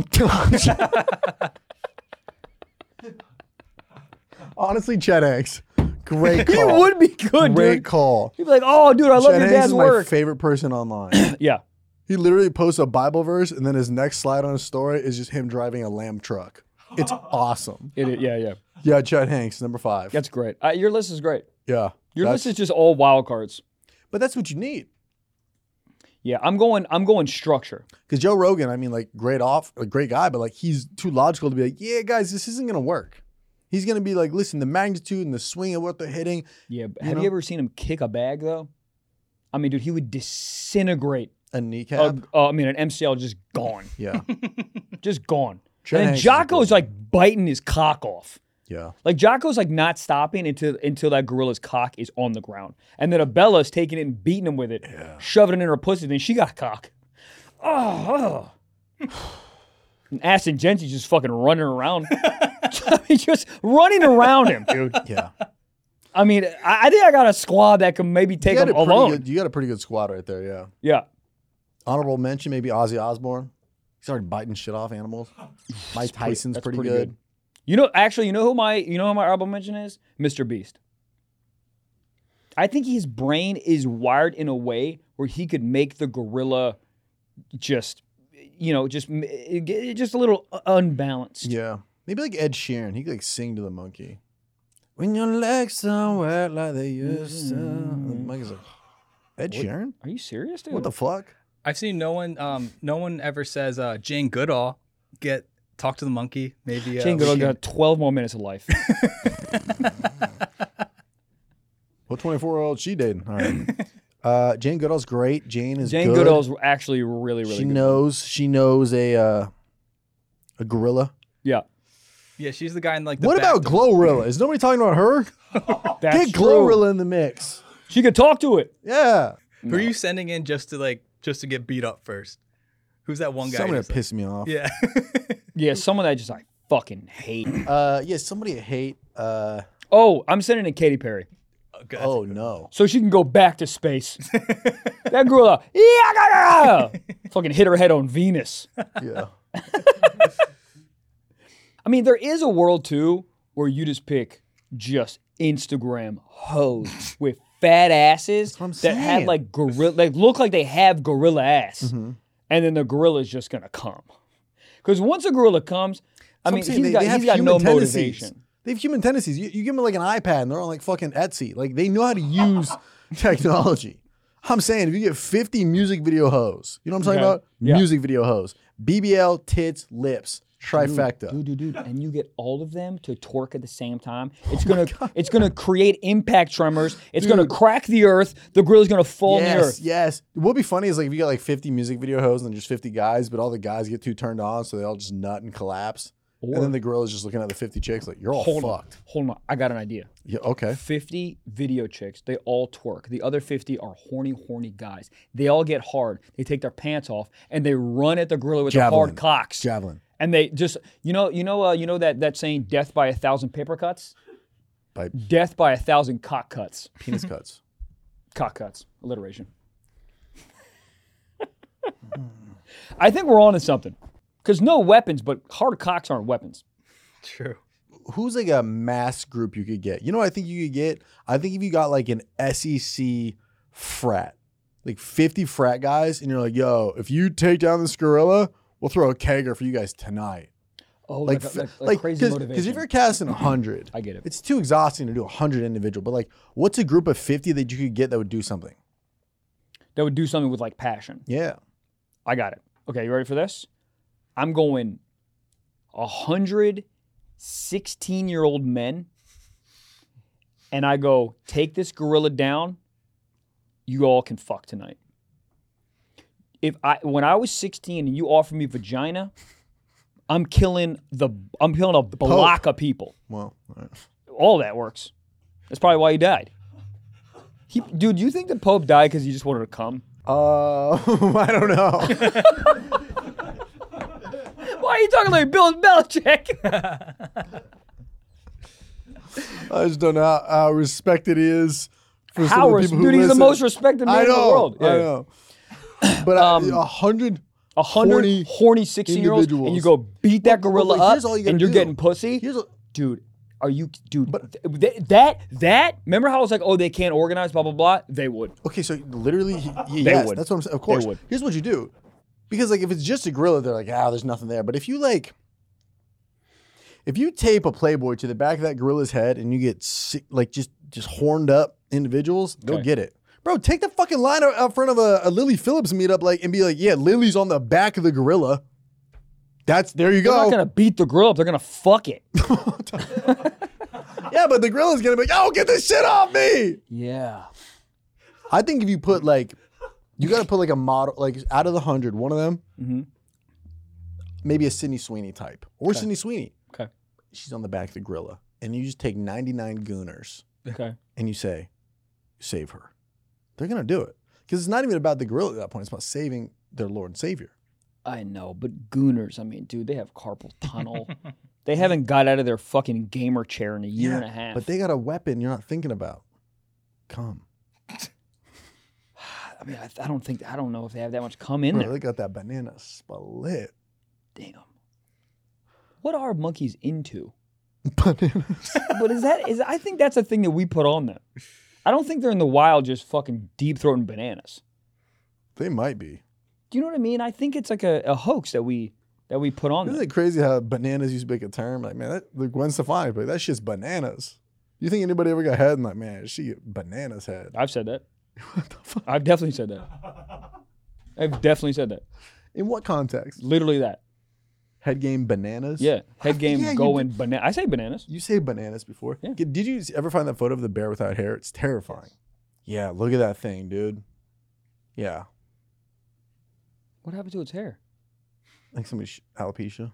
S3: Honestly, Chet Hanks. Great
S4: He
S3: call.
S4: would be good,
S3: Great
S4: dude.
S3: call.
S4: He'd be like, "Oh, dude, I love
S3: Chet
S4: your
S3: Hanks
S4: dad's
S3: is
S4: work."
S3: my favorite person online.
S4: Yeah.
S3: He literally posts a Bible verse, and then his next slide on his story is just him driving a lamb truck. It's awesome.
S4: It, yeah, yeah.
S3: Yeah, Chet Hanks, number five.
S4: That's great. Uh, your list is great.
S3: Yeah.
S4: Your
S3: that's-
S4: list is just all wild cards.
S3: But that's what you need.
S4: Yeah, I'm going. I'm going structure.
S3: Because Joe Rogan, I mean, like, great off, a great guy, but like, he's too logical to be like, yeah, guys, this isn't gonna work. He's gonna be like, listen, the magnitude and the swing of what they're hitting.
S4: Yeah. But
S3: You
S4: have
S3: know?
S4: you ever seen him kick a bag though? I mean, dude, he would disintegrate.
S3: A kneecap.
S4: Uh, uh, I mean, an M C L just gone,
S3: Yeah.
S4: just gone.
S3: Chet
S4: and then
S3: Hanks is
S4: Jocko's
S3: good.
S4: like biting his cock off.
S3: Yeah.
S4: Like Jocko's like not stopping until until that gorilla's cock is on the ground, and then Abella's taking it and beating him with it, shoving it in her pussy. Then she got a cock. Oh, oh. And Ashton Genty's just fucking running around. I mean, just running around him, dude.
S3: Yeah.
S4: I mean, I, I think I got a squad that can maybe take
S3: you got
S4: him
S3: a pretty
S4: alone.
S3: Good, you got a pretty good squad right there, yeah.
S4: Yeah.
S3: Honorable mention, maybe Ozzy Osbourne. He started biting shit off animals. Mike Tyson's
S4: that's
S3: pretty,
S4: pretty
S3: good.
S4: good. You know, actually, you know who my you know who my honorable mention is? Mister Beast. I think his brain is wired in a way where he could make the gorilla just, you know, just just a little unbalanced.
S3: Yeah. Maybe like Ed Sheeran. He could like sing to the monkey. When your legs don't work like they used to. The monkey's like, Ed
S4: What?
S3: Sheeran?
S4: Are you serious, dude?
S3: What the fuck?
S5: I've seen no one. Um, no one ever says uh, Jane Goodall get talk to the monkey. Maybe uh,
S4: Jane
S5: we
S4: Goodall
S5: can-
S4: got twelve more minutes of life.
S3: What twenty-four-year-old she dating? All right. uh, Jane Goodall's great. Jane is
S4: Jane
S3: good.
S4: Goodall's actually really, really
S3: she
S4: good.
S3: knows. She knows a uh, a gorilla.
S4: Yeah.
S5: Yeah, she's the guy in like. The
S3: What
S5: back
S3: about
S5: to-
S3: Glorilla? Is nobody talking about her?
S4: That's
S3: Get
S4: true.
S3: Glorilla in the mix.
S4: She could talk to it.
S3: Yeah.
S5: Who are you sending in just to like just to get beat up first? Who's that one guy?
S3: Somebody
S5: who's
S3: that
S5: like-
S3: pissed me off.
S5: Yeah.
S4: Yeah, someone that I just like fucking hate.
S3: Uh, yeah, somebody I hate. Uh,
S4: Oh, I'm sending in Katy Perry.
S5: Okay,
S3: oh no.
S4: So she can go back to space. That gorilla, yeah, fucking hit her head on Venus.
S3: Yeah.
S4: I mean, there is a world too where you just pick just Instagram hoes with fat asses
S3: That's what I'm
S4: that have
S3: saying.
S4: like gorilla, like look like they have gorilla ass,
S3: Mm-hmm.
S4: and then the gorilla's just gonna come. Because once a gorilla comes, I
S3: So I'm
S4: mean,
S3: saying
S4: he's
S3: they-
S4: got
S3: they have
S4: he's got
S3: human
S4: no
S3: tendencies.
S4: motivation.
S3: They have human tendencies. You, you give them like an iPad and they're on like fucking Etsy. Like they know how to use technology. I'm saying if you get fifty music video hoes, you know what I'm talking
S4: Okay.
S3: about?
S4: Yeah.
S3: Music video hoes. B B L, tits, lips, trifecta.
S4: Dude, dude, dude, and you get all of them to twerk at the same time. It's gonna, it's gonna create impact tremors. It's gonna crack the earth. The gorilla's gonna fall in the
S3: Yes,
S4: earth.
S3: yes. What'd be funny is like if you got like fifty music video hoes and just fifty guys, but all the guys get too turned on, so they all just nut and collapse.
S4: Or-
S3: and then the gorilla's just looking at the fifty chicks like, you're all
S4: Hold on,
S3: fucked.
S4: hold on. I got an idea.
S3: Yeah, okay.
S4: fifty video chicks, they all twerk. The other fifty are horny, horny guys. They all get hard. They take their pants off and they run at the gorilla with
S3: Javelin.
S4: their hard cocks.
S3: Javelin.
S4: And they just, you know, you know, uh, you know that that saying, "Death by a thousand paper cuts,
S3: By
S4: death by a thousand cock cuts."
S3: penis cuts.
S4: Cock cuts, alliteration. I think we're on to something. Because no weapons, but hard cocks aren't weapons.
S5: True.
S3: Who's like a mass group you could get? You know what I think you could get? I think if you got like an S E C frat, like fifty frat guys, and you're like, yo, if you take down this gorilla, we'll throw a kegger for you guys tonight.
S4: Oh,
S3: Like,
S4: like,
S3: f-
S4: like, like,
S3: like,
S4: crazy
S3: cause,
S4: motivation.
S3: Because if you're casting a hundred,
S4: I get it.
S3: It's too exhausting to do a hundred individual. But like, what's a group of fifty that you could get that would do something?
S4: That would do something with like passion.
S3: Yeah.
S4: I got it. Okay, you ready for this? I'm going a hundred sixteen-year-old men, and I go, take this gorilla down. You all can fuck tonight. If I when I was sixteen and you offer me vagina, I'm killing the I'm killing a block of people.
S3: Well, all right.
S4: All that works. That's probably why he died. He, dude, do you think the Pope died because he just wanted to come?
S3: Uh, I don't know.
S4: Why are you talking like Bill Belichick?
S3: I just don't know how, how respected he is for some
S4: How
S3: of the
S4: res-
S3: people who
S4: dude, he's the
S3: listen.
S4: most respected man
S3: I
S4: in the
S3: know,
S4: world.
S3: I
S4: Yeah.
S3: know. But
S4: Um,
S3: a hundred,
S4: A hundred
S3: horny
S4: horny sixteen-year-olds, and you
S3: individuals.
S4: go beat that
S3: But- but,
S4: gorilla
S3: like,
S4: up,
S3: here's all you gotta
S4: and you're
S3: do.
S4: getting pussy.
S3: Here's a,
S4: Dude, are you, dude? th- th- that that remember how I was like, oh, they can't organize, blah blah blah. They would.
S3: okay, so literally, he, he- yes,
S4: would.
S3: that's what I'm saying. Of course.
S4: would.
S3: Here's what you do. Because like if it's just a gorilla, they're like, ah, there's nothing there. But if you like, if you tape a Playboy to the back of that gorilla's head and you get sick, like just just horned up individuals, they'll
S4: Okay.
S3: get it. Bro, take the fucking line out, out front of a, a Lily Phillips meetup, like, and be like, yeah, Lily's on the back of the gorilla. That's there you
S4: They're
S3: go.
S4: not gonna beat the gorilla up. They're gonna fuck it.
S3: Yeah, but the gorilla's gonna be like, oh, get this shit off me.
S4: Yeah.
S3: I think if you put like, you got to put like a model, like out of the hundred, one of them,
S4: Mm-hmm.
S3: maybe a Sydney Sweeney type, or Sydney Sweeney.
S4: Okay.
S3: She's on the back of the gorilla, and you just take ninety-nine gooners,
S4: Okay.
S3: and you say, save her. They're gonna do it because it's not even about the gorilla at that point. It's about saving their Lord and Savior.
S4: I know, but gooners, I mean, dude, they have carpal tunnel. They haven't got out of their fucking gamer chair in a year and a half.
S3: But they got a weapon you're not thinking about. Come.
S4: I mean, I, I don't think, I don't know if they have that much cum in
S3: Bro,
S4: there.
S3: they got that banana split.
S4: Damn. What are monkeys into?
S3: Bananas.
S4: But is that, is I think that's a thing that we put on them. I don't think they're in the wild just fucking deep throating bananas.
S3: They might be.
S4: Do you know what I mean? I think it's like a, a hoax that we that we put on
S3: Isn't
S4: them.
S3: it crazy how bananas used to make a term? Like, man, that, like Gwen Stefani, but that shit's bananas. You think anybody ever got head and like, man, she get bananas head?
S4: I've said that. I've definitely said that. I've definitely said that.
S3: In what context?
S4: Literally that.
S3: Head game bananas?
S4: Yeah. Head game
S3: Yeah, you
S4: going banana. I say bananas.
S3: You say bananas before.
S4: Yeah.
S3: Did you ever find that photo of the bear without hair? It's terrifying. Yeah, look at that thing, dude. Yeah.
S4: What happened to its hair?
S3: Like somebody sh- alopecia.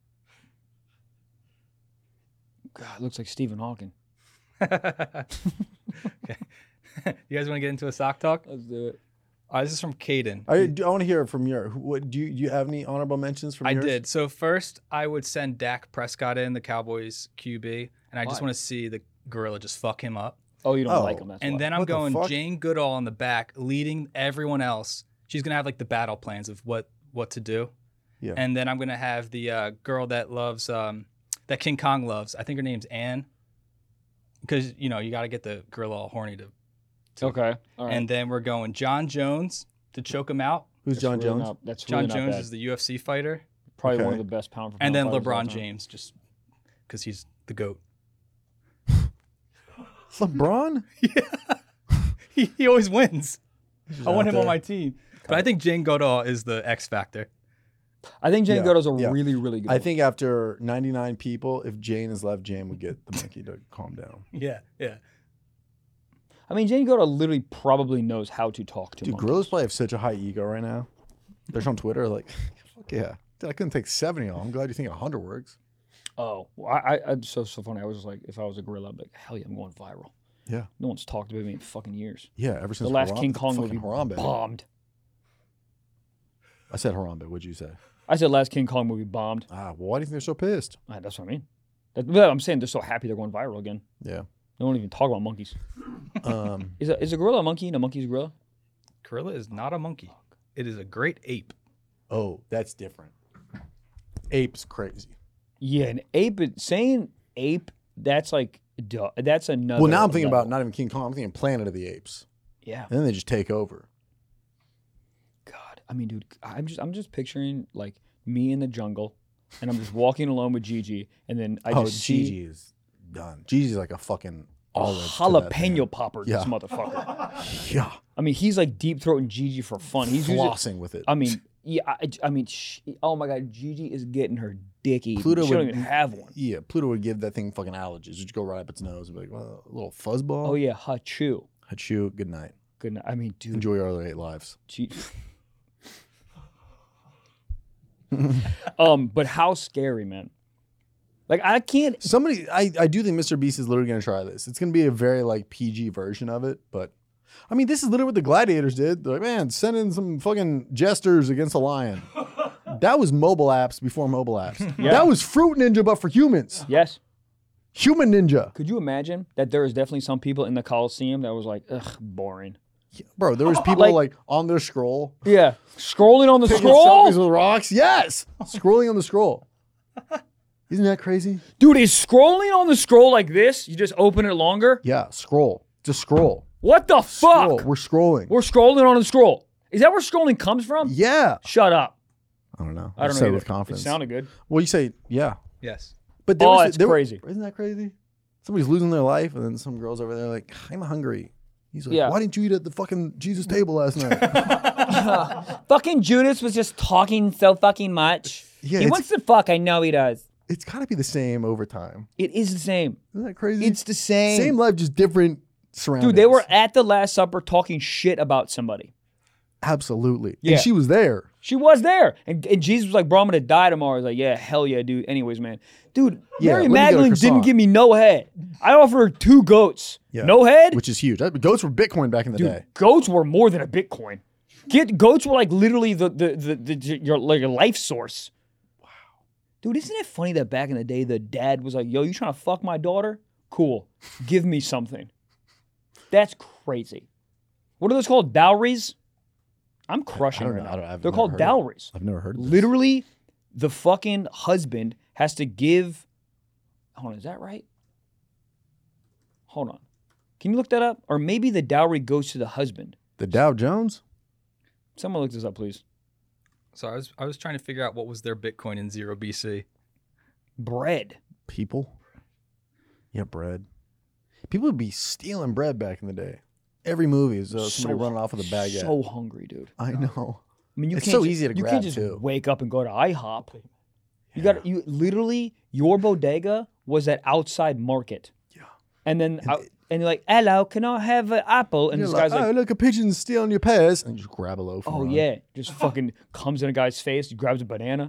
S4: God, it looks like Stephen Hawking.
S5: Okay. You guys want to get into a sock talk?
S4: Let's do it.
S5: Uh, this is from Caden.
S3: I, do, I want to hear it from your. who- What do you do? You have any honorable mentions from
S5: I
S3: yours?
S5: did. So first, I would send Dak Prescott in, the Cowboys Q B, and I just
S4: Why?
S5: want to see the gorilla just fuck him up.
S4: Oh, you don't
S3: Oh.
S4: like him. That's
S5: And
S4: why.
S5: then I'm
S3: What the
S5: going
S3: fuck?
S5: Jane Goodall in the back, leading everyone else. She's gonna have like the battle plans of what what to do.
S3: Yeah.
S5: And then I'm gonna have the uh, girl that loves um, that King Kong loves. I think her name's Anne. Because you know you got to get the gorilla all horny to. to
S4: Okay. All right.
S5: And then we're going John Jones to choke him out.
S3: Who's
S4: That's
S3: John
S4: really
S3: Jones?
S4: not- that's
S5: John
S4: really not
S5: Jones
S4: bad.
S5: is the U F C fighter.
S4: Probably one
S3: Okay.
S4: of the best pound for pound
S5: And then
S4: fighters of all
S5: LeBron
S4: time.
S5: James, just because he's the GOAT.
S3: LeBron?
S5: he, he always wins.
S3: He's
S5: I want
S3: out
S5: him on
S3: there.
S5: my team. But I think Jane Goodall is the X factor.
S4: I think Jane
S3: Yeah,
S4: Goodall's a
S3: yeah.
S4: really, really good
S3: I
S4: one.
S3: think after ninety-nine people, if Jane is left, Jane would get the monkey to calm down.
S5: Yeah, yeah.
S4: I mean, Jane Goodall literally probably knows how to talk to
S3: Dude,
S4: monkeys.
S3: gorillas probably have such a high ego right now. They're on Twitter like, fuck yeah. Dude, I couldn't take seventy of them. I'm glad you think one hundred works.
S4: Oh, well, I, I, I so so funny. I was just like, if I was a gorilla, I'd be like, hell yeah, I'm going viral.
S3: Yeah.
S4: No one's talked about me in fucking years.
S3: Yeah, ever since
S4: The last
S3: Haram-
S4: King Kong
S3: fucking
S4: movie
S3: Harambe.
S4: bombed.
S3: I said Harambe. What'd you say?
S4: I said last King Kong movie bombed.
S3: Ah, well, why do you think they're so pissed?
S4: Ah, that's what I mean. That, well, I'm saying they're so happy they're going viral again.
S3: Yeah.
S4: They don't even talk about monkeys.
S3: Um,
S4: Is a, is a gorilla a monkey and a monkey's a gorilla?
S5: Gorilla is not a monkey. It is a great ape.
S3: oh, that's different. Ape's crazy.
S4: Yeah, an ape. Saying ape, that's like, duh, that's another.
S3: Well, now I'm thinking
S4: level.
S3: about not even King Kong. I'm thinking Planet of the Apes.
S4: Yeah.
S3: And then they just take over.
S4: God, I mean, dude, I'm just, I'm just picturing like me in the jungle, and I'm just walking alone with Gigi, and then I
S3: oh,
S4: just see
S3: Gigi is done. Gigi's like a fucking
S4: a
S3: olive. to that thing.
S4: jalapeno popper.
S3: Yeah.
S4: This motherfucker.
S3: Yeah.
S4: I mean, he's like deep throating Gigi for fun. He's using-
S3: Flossing with it.
S4: I mean, yeah. I, I mean, sh- oh my God, Gigi is getting her dick eaten.
S3: Pluto
S4: she don't
S3: would
S4: even have one.
S3: Yeah, Pluto would give that thing fucking allergies. Just go right up its nose and be like, well, a little fuzzball.
S4: Oh yeah, hachu.
S3: Hachu, good night.
S4: Good night. I mean, dude.
S3: Enjoy your other eight lives.
S4: Gee. um, but how scary, man. Like I can't.
S3: Somebody, I, I do think Mister Beast is literally going to try this. It's going to be a very like P G version of it, but I mean, this is literally what the gladiators did. They're like, man, send in some fucking jesters against a lion. That was mobile apps before mobile apps.
S4: Yeah.
S3: That was Fruit Ninja, but for humans.
S4: Yes.
S3: Human Ninja.
S4: Could you imagine that there is definitely some people in the Coliseum that was like, ugh, boring.
S3: Yeah, bro, there was people
S4: Like-
S3: like, on their scroll.
S4: Yeah. Scrolling on the
S3: Taking
S4: scroll?
S3: selfies with rocks. Yes. Scrolling on the scroll. Isn't that crazy?
S4: Dude, is scrolling on the scroll like this? You just open it longer?
S3: Yeah, scroll. Just scroll.
S4: What the fuck?
S3: Scroll. We're scrolling.
S4: We're scrolling on the scroll. Is that where scrolling comes from?
S3: Yeah.
S4: Shut up.
S3: I don't know.
S4: I don't
S3: said
S4: know.
S3: it with
S4: either.
S3: confidence.
S4: It sounded good.
S3: Well, you say, yeah.
S5: Yes.
S3: But there
S4: Oh,
S3: was,
S4: that's
S3: there were-
S4: crazy.
S3: isn't that crazy? Somebody's losing their life, and then some girl's over there like, I'm hungry. He's like,
S4: Yeah.
S3: why didn't you eat at the fucking Jesus table last night?
S4: Fucking Judas was just talking so fucking much.
S3: Yeah,
S4: he
S3: it's-
S4: wants to fuck. I know he does.
S3: It's got to be the same over time.
S4: It is the same.
S3: Isn't that crazy?
S4: It's the same.
S3: Same life, just different surroundings.
S4: Dude, they were at the Last Supper talking shit about somebody.
S3: Absolutely.
S4: Yeah.
S3: And she was there.
S4: She was there. And, and Jesus was like, bro, I'm going to die tomorrow. I was like, yeah, hell yeah, dude. Anyways, man. Dude,
S3: Yeah,
S4: Mary
S3: let me get a
S4: Magdalene didn't
S3: croissant.
S4: give me no head. I offered her two goats.
S3: Yeah.
S4: No head?
S3: Which is huge. That- Goats were Bitcoin back in the
S4: Dude,
S3: day.
S4: goats were more than a Bitcoin. Get goats were like literally the the the, the your like a life source. Wow. Dude, isn't it funny that back in the day the dad was like, yo, you trying to fuck my daughter? Cool. Give me something. That's crazy. What are those called? Dowries? I'm crushing
S3: I don't
S4: right
S3: know.
S4: now.
S3: I don't- I've
S4: They're
S3: never
S4: called
S3: heard of it.
S4: dowries.
S3: I've never heard of this.
S4: Literally, the fucking husband has to give. Hold on, is that right? Hold on. Can you look that up? Or maybe the dowry goes to the husband.
S3: The Dow Jones?
S4: Someone look this up, please.
S5: So I was I was trying to figure out what was their Bitcoin in zero B C.
S4: Bread.
S3: People? Yeah, bread. People would be stealing bread back in the day. Every movie is uh, somebody running off with a baguette.
S4: So hungry, dude.
S3: I know.
S4: I mean, you
S3: It's
S4: can't
S3: so
S4: ju-
S3: easy to
S4: you
S3: grab,
S4: can't just
S3: too.
S4: wake up and go to IHOP. You got you literally your bodega was at outside market. Yeah. And then and, and you're like, hello, can I have an apple? And
S3: You're
S4: this
S3: like,
S4: guy's like,
S3: oh, look, a pigeon's stealing your pears. And you just grab a loaf. and
S4: oh
S3: run.
S4: yeah, just fucking comes in a guy's face, he grabs a banana.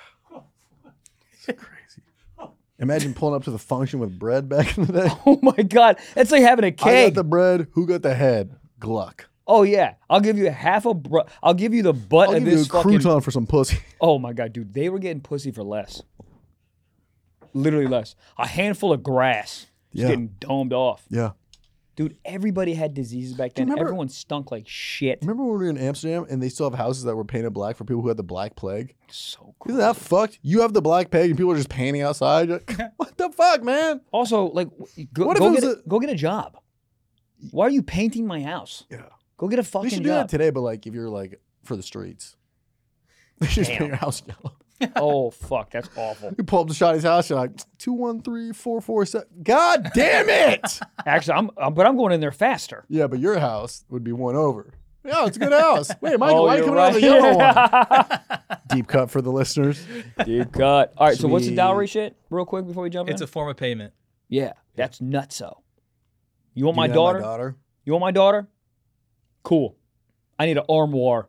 S3: Imagine pulling up to the function with bread back in the day.
S4: Oh my god, that's like having a
S3: I
S4: keg.
S3: got the bread. Who got the head? Gluck.
S4: Oh yeah, I'll give you half a. Br- I'll give you the butt
S3: I'll
S4: of
S3: give you
S4: this
S3: a
S4: fucking.
S3: crouton for some pussy.
S4: Oh my god, dude, they were getting pussy for less. Literally less. A handful of grass, just
S3: Yeah.
S4: getting domed off.
S3: Yeah.
S4: Dude, everybody had diseases back then.
S3: remember-
S4: Everyone stunk like shit.
S3: Remember when we were in Amsterdam and they still have houses that were painted black for people who had the black plague?
S4: So
S3: Isn't that fucked? You have the black plague and people are just painting outside. You're like, what the fuck, man?
S4: Also, like, go,
S3: What if
S4: go,
S3: it
S4: get
S3: was
S4: a, go get a job. Why are you painting my house?
S3: Yeah.
S4: Go get a fucking
S3: We should do
S4: job.
S3: that today, but like if you're like for the streets. They should just paint your house yellow.
S4: Oh, fuck. That's awful.
S3: You pull up to Shotty's house, you're like, two one three four four seven. God damn it!
S4: Actually, I'm, I'm, but I'm going in there faster.
S3: Yeah, but your house would be one over. Yeah, it's a good house. Wait, Michael,
S4: Oh,
S3: why are you
S4: you're
S3: coming out of the
S4: right.
S3: yellow one? Deep cut for the listeners.
S4: Deep cut. All right, so what's the
S3: Sweet.
S4: dowry shit, real quick, before we jump
S5: It's
S4: in?
S5: a form of payment.
S4: Yeah, that's nutso. You want
S3: You
S4: my
S3: can have
S4: daughter?
S3: My daughter.
S4: You want my daughter? Cool. I need an armoire.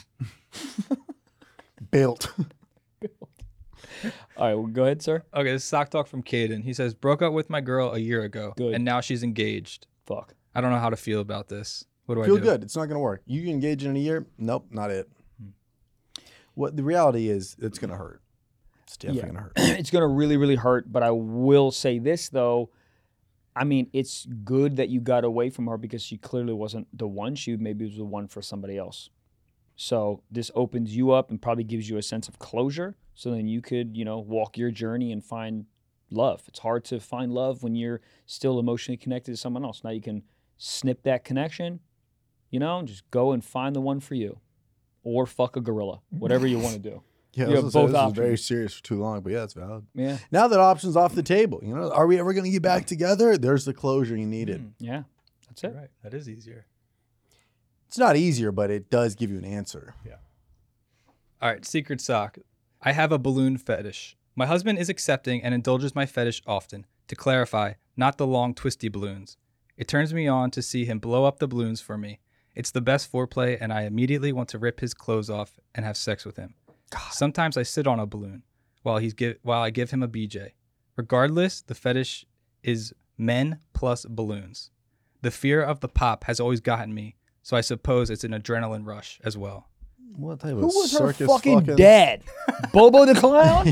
S3: Built.
S4: All right, well, go ahead, sir.
S5: Okay, this is sock talk from Caden. He says, broke up with my girl a year ago,
S4: Good.
S5: and now she's engaged.
S4: Fuck.
S5: I don't know how to feel about this. What do
S3: Feel
S5: I do?
S3: good. It's not going to work. You engage in a year? Nope, not it. What the reality is, it's going to hurt. It's definitely
S4: Yeah.
S3: going to hurt.
S4: It's going to really, really hurt. But I will say this, though. I mean, it's good that you got away from her because she clearly wasn't the one. She maybe was the one for somebody else. So this opens you up and probably gives you a sense of closure. So then you could, you know, walk your journey and find love. It's hard to find love when you're still emotionally connected to someone else. Now you can snip that connection, you know, and just go and find the one for you. Or fuck a gorilla, whatever you want to do.
S3: Yeah,
S4: You
S3: I
S4: have
S3: was gonna say,
S4: both
S3: this
S4: options.
S3: was very serious for too long, but yeah, it's valid.
S4: Yeah.
S3: Now that option's off the table, you know, are we ever going to get back together? There's the closure you needed.
S4: Yeah, that's it.
S5: Right, that is easier.
S3: It's not easier, but it does give you an answer.
S5: Yeah. All right, secret sock. I have a balloon fetish. My husband is accepting and indulges my fetish often. To clarify, not the long twisty balloons. It turns me on to see him blow up the balloons for me. It's the best foreplay, and I immediately want to rip his clothes off and have sex with him. God. Sometimes I sit on a balloon while he's give while I give him a B J. Regardless, the fetish is men plus balloons. The fear of the pop has always gotten me, so I suppose it's an adrenaline rush as well.
S3: What type
S4: Who
S3: of
S4: was her
S3: circus
S4: fucking, dad? Bobo the Clown?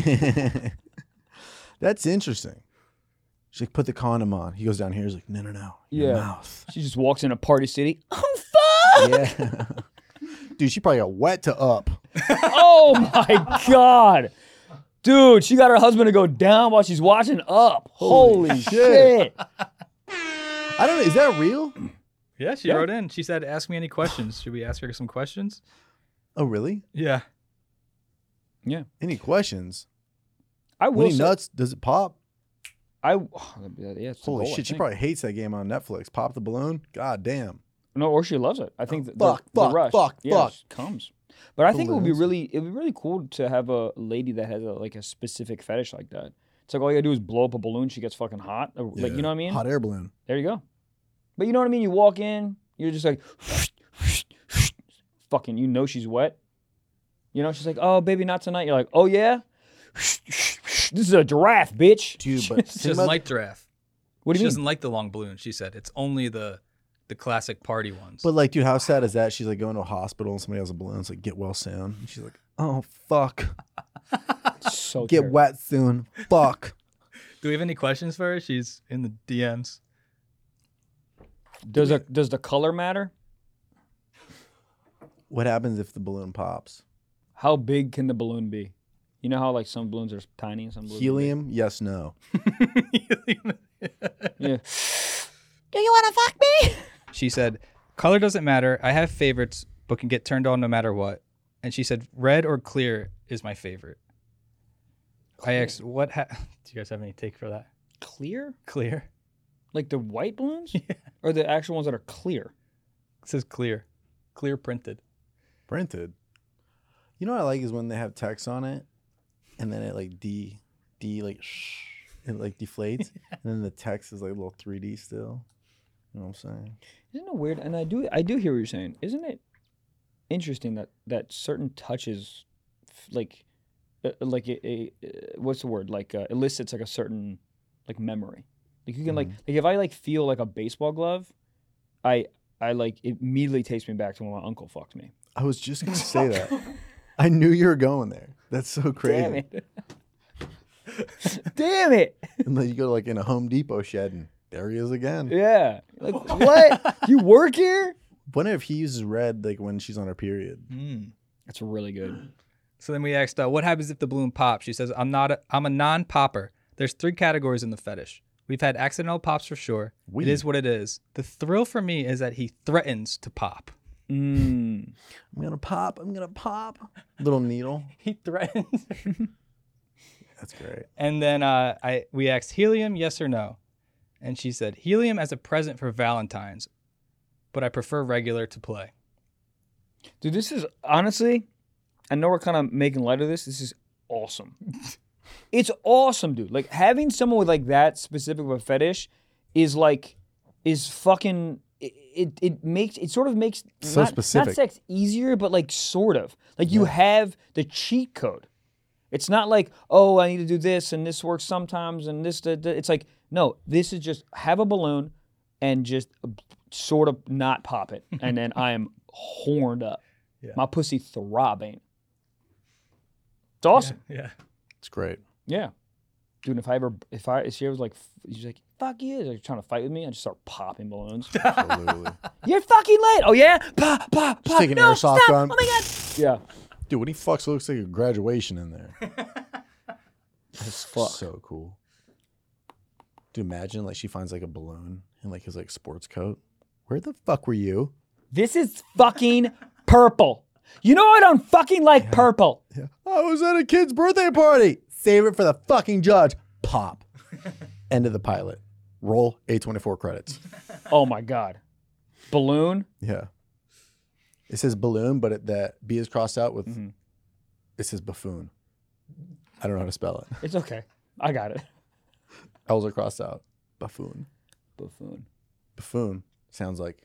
S3: That's interesting. She's like, put the condom on. He goes down here. He's like, no, no, no. Your
S4: Yeah.
S3: mouth.
S4: She just walks in a Party City. Oh, fuck!
S3: Yeah. Dude, she probably got wet to up.
S4: Oh, my God. Dude, she got her husband to go down while she's watching up. Holy,
S3: Holy
S4: shit.
S3: shit. I don't know. Is that real?
S5: Yeah, she
S4: Yeah.
S5: wrote in. She said, ask me any questions. Should we ask her some questions?
S3: Oh, really?
S5: Yeah.
S4: Yeah.
S3: Any questions?
S4: I will
S3: When he
S4: say,
S3: nuts, does it pop?
S4: I, oh, yeah, it's the
S3: Holy
S4: goal, I
S3: shit, she
S4: think.
S3: probably hates that game on Netflix. Pop the balloon? God damn.
S4: No, or she loves it. I think the,
S3: fuck,
S4: the,
S3: fuck,
S4: the rush
S3: fuck,
S4: yeah,
S3: fuck.
S4: just comes. But I think it would be
S3: Balloons.
S4: really, it would be really cool to have a lady that has a, like a specific fetish like that. It's like all you gotta do is blow up a balloon, she gets fucking hot. Or, Like, you know what I mean?
S3: Hot air balloon.
S4: There you go. But you know what I mean? You walk in, you're just like, fucking, you know she's wet. You know, she's like, oh, baby, not tonight. You're like, oh, yeah? This is a giraffe, bitch.
S3: Dude, but
S5: She doesn't like giraffe.
S4: What do
S5: she
S4: you mean?
S5: doesn't like the long balloon, she said. It's only the the classic party ones.
S3: But like, dude, how sad is that? She's like going to a hospital and somebody has a balloon. It's like, get well soon. And she's like, oh, fuck.
S4: So
S3: Get
S4: terrible.
S3: wet soon. Fuck.
S5: Do we have any questions for her? She's in the D Ms.
S4: Does, a, does the color matter?
S3: What happens if the balloon pops?
S4: How big can the balloon be? You know how like some balloons are tiny and some balloons are big?
S3: Helium? Yes, no.
S4: Yeah.
S8: Do you want to fuck me?
S5: She said, color doesn't matter. I have favorites, but can get turned on no matter what. And she said, red or clear is my favorite. I asked, what ha- do you guys have any take for that?
S4: Clear?
S5: Clear?
S4: Like the white balloons? Yeah. Or the actual ones that are clear?
S5: It says clear. Clear printed.
S3: Printed. You know what I like is when they have text on it and then it like D, D like shh, it like deflates. And then the text is like a little three D still. You know what I'm saying?
S4: Isn't it weird? And I do I do hear what you're saying. Isn't it interesting that, that certain touches, f- like, uh, like a, a uh, what's the word? Like uh, elicits like a certain like memory. Like you can like like if I like feel like a baseball glove, I I like it immediately takes me back to when my uncle fucked me.
S3: I was just gonna say that. I knew you were going there. That's so crazy.
S4: Damn it! Damn it!
S3: And then you go to like in a Home Depot shed and There he is again.
S4: Yeah. Like, what? You work here?
S3: Wonder if he uses red like when she's on her period.
S5: Mm.
S4: That's really good.
S5: So then we asked, uh, what happens if the balloon pops? She says, I'm not. A, I'm a non-popper. There's three categories in the fetish. We've had accidental pops for sure.
S3: We.
S5: It is what it is. The thrill for me is that he threatens to pop.
S4: Mm.
S3: I'm gonna pop. I'm gonna pop. Little needle.
S5: He threatens.
S3: That's great.
S5: And then uh, I we asked helium, yes or no, and she said helium as a present for Valentine's, but I prefer regular to play.
S4: Dude, this is honestly, I know we're kind of making light of this. This is awesome. It's awesome, dude. Like having someone with like that specific of a fetish is like, is fucking, it it, it makes, it sort of makes
S3: So
S4: not,
S3: specific.
S4: not sex easier, but like sort of. Like you
S3: Yeah.
S4: have the cheat code. It's not like, oh, I need to do this and this works sometimes and this, da, da. It's like, no, this is just have a balloon and just sort of not pop it. And then I am horned up.
S5: Yeah.
S4: My pussy throbbing. It's awesome.
S5: Yeah. yeah.
S3: It's great.
S4: Yeah. Dude, if I ever, if I, if she was like, she's like, fuck you, like trying to fight with me, I just start popping balloons.
S3: Absolutely.
S4: You're fucking late. Oh yeah? Pop, pop,
S3: Just
S4: pop.
S3: take an
S4: No,
S3: airsoft
S4: stop.
S3: gun.
S4: Oh my God. Yeah.
S3: Dude, when he fucks, it looks like a graduation in there.
S4: That's fuck.
S3: So cool. Dude, imagine like she finds like a balloon in like his like sports coat. Where the fuck were you?
S4: This is fucking purple. You know I don't fucking like purple.
S3: Yeah. I was at a kid's birthday party. Save it for the fucking judge. Pop. End of the pilot. Roll A twenty-four credits.
S4: Oh my God. Balloon?
S3: Yeah. It says balloon, but it, that B is crossed out with,
S4: Mhm.
S3: it says buffoon. I don't know how to spell it.
S4: It's okay. I got it.
S3: L's are crossed out. Buffoon.
S4: Buffoon.
S3: Buffoon sounds like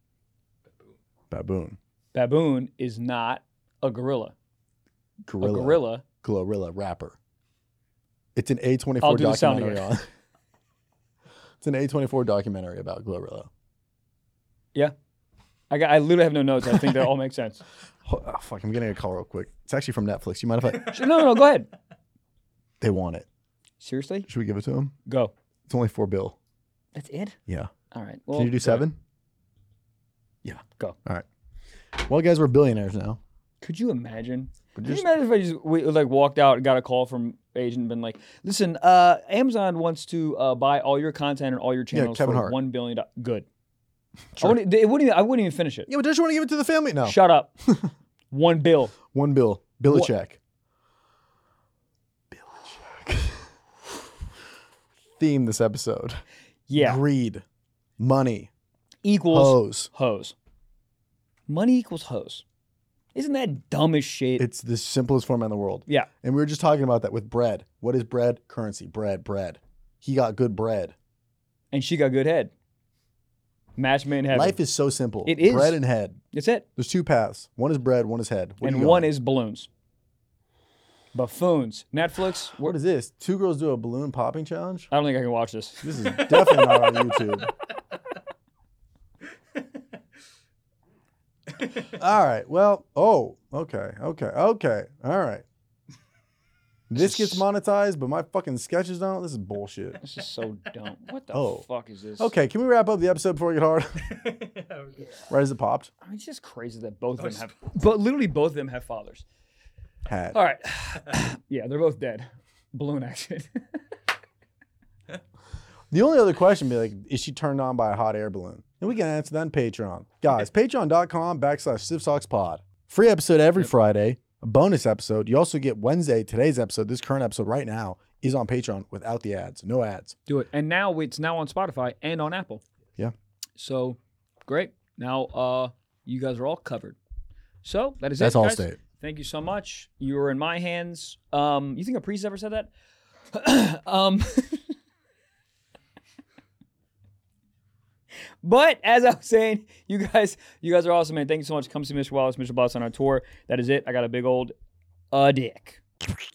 S3: baboon.
S4: Baboon is not a gorilla.
S3: Gorilla.
S4: A gorilla.
S3: Glorilla rapper. It's an A twenty-four
S4: I'll do the sound
S3: documentary on. It's an A twenty-four documentary about Glorilla.
S4: Yeah. I got. I literally have no notes. I think that all makes sense.
S3: Oh, oh, fuck, I'm getting a call real quick. It's actually from Netflix. You mind if I?
S4: No, no, no. Go ahead.
S3: They want it.
S4: Seriously?
S3: Should we give it to them?
S4: Go.
S3: It's only four bill.
S4: That's it?
S3: Yeah.
S4: All right. Well,
S3: Can you do
S4: go
S3: seven?
S4: ahead.
S3: Yeah.
S4: Go.
S3: All right. Well, guys, we're billionaires now.
S4: Could you imagine?
S3: Could
S4: Could
S3: you
S4: you imagine if I just we, like walked out and got a call from agent and been like, "Listen, uh, Amazon wants to uh, buy all your content and all your channels
S3: Kevin
S4: for
S3: Hart.
S4: one billion dollars." Good.
S3: Sure.
S4: I wouldn't, it wouldn't even, I wouldn't even finish it.
S3: Yeah, but don't you want to give it to the family? No.
S4: Shut up. One bill.
S3: One bill. Bill a
S4: What-
S3: check. Bill a check. Theme this episode.
S4: Yeah.
S3: Greed. Money.
S4: Equals
S3: Hose.
S4: hose. Money equals hose. Isn't that dumb as shit?
S3: It's the simplest format in the world.
S4: Yeah.
S3: And we were just talking about that with bread. What is bread? Currency. Bread, bread. He got good bread.
S4: And she got good head. Match made in heaven.
S3: Life is so simple.
S4: It is.
S3: Bread and head.
S4: That's it.
S3: There's two paths. One is bread, one is head. What are
S4: And
S3: you
S4: one
S3: going?
S4: is balloons. Buffoons. Netflix.
S3: What is this? Two girls do a balloon popping challenge?
S4: I don't think I can watch this.
S3: This is definitely not on YouTube. All right. Well, oh, okay. Okay. Okay. All right. This gets monetized, but my fucking sketches don't. This is bullshit.
S4: This is so dumb. What the
S3: Oh.
S4: fuck is this?
S3: Okay, can we wrap up the episode before we get hard? Right as it popped?
S4: I mean, it's just crazy that both of them have, but literally both of them have fathers.
S3: Had.
S4: All right. Yeah, they're both dead. Balloon action.
S3: The only other question would be like, is she turned on by a hot air balloon? And we can answer that on Patreon. Guys, patreon.com backslash SipSocksPod. Free episode every Friday. A bonus episode. You also get Wednesday, today's episode, this current episode right now is on Patreon without the ads. No ads.
S4: Do it. And now it's now on Spotify and on Apple.
S3: Yeah.
S4: So great. Now uh you guys are all covered. So that is
S3: That's
S4: it.
S3: all
S4: guys.
S3: state.
S4: Thank you so much. You are in my hands. Um, you think a priest ever said that? um But as I was saying, you guys, you guys are awesome, man. Thank you so much. Come see Mister Wallace, Mister Boss on our tour. That is it. I got a big old uh dick.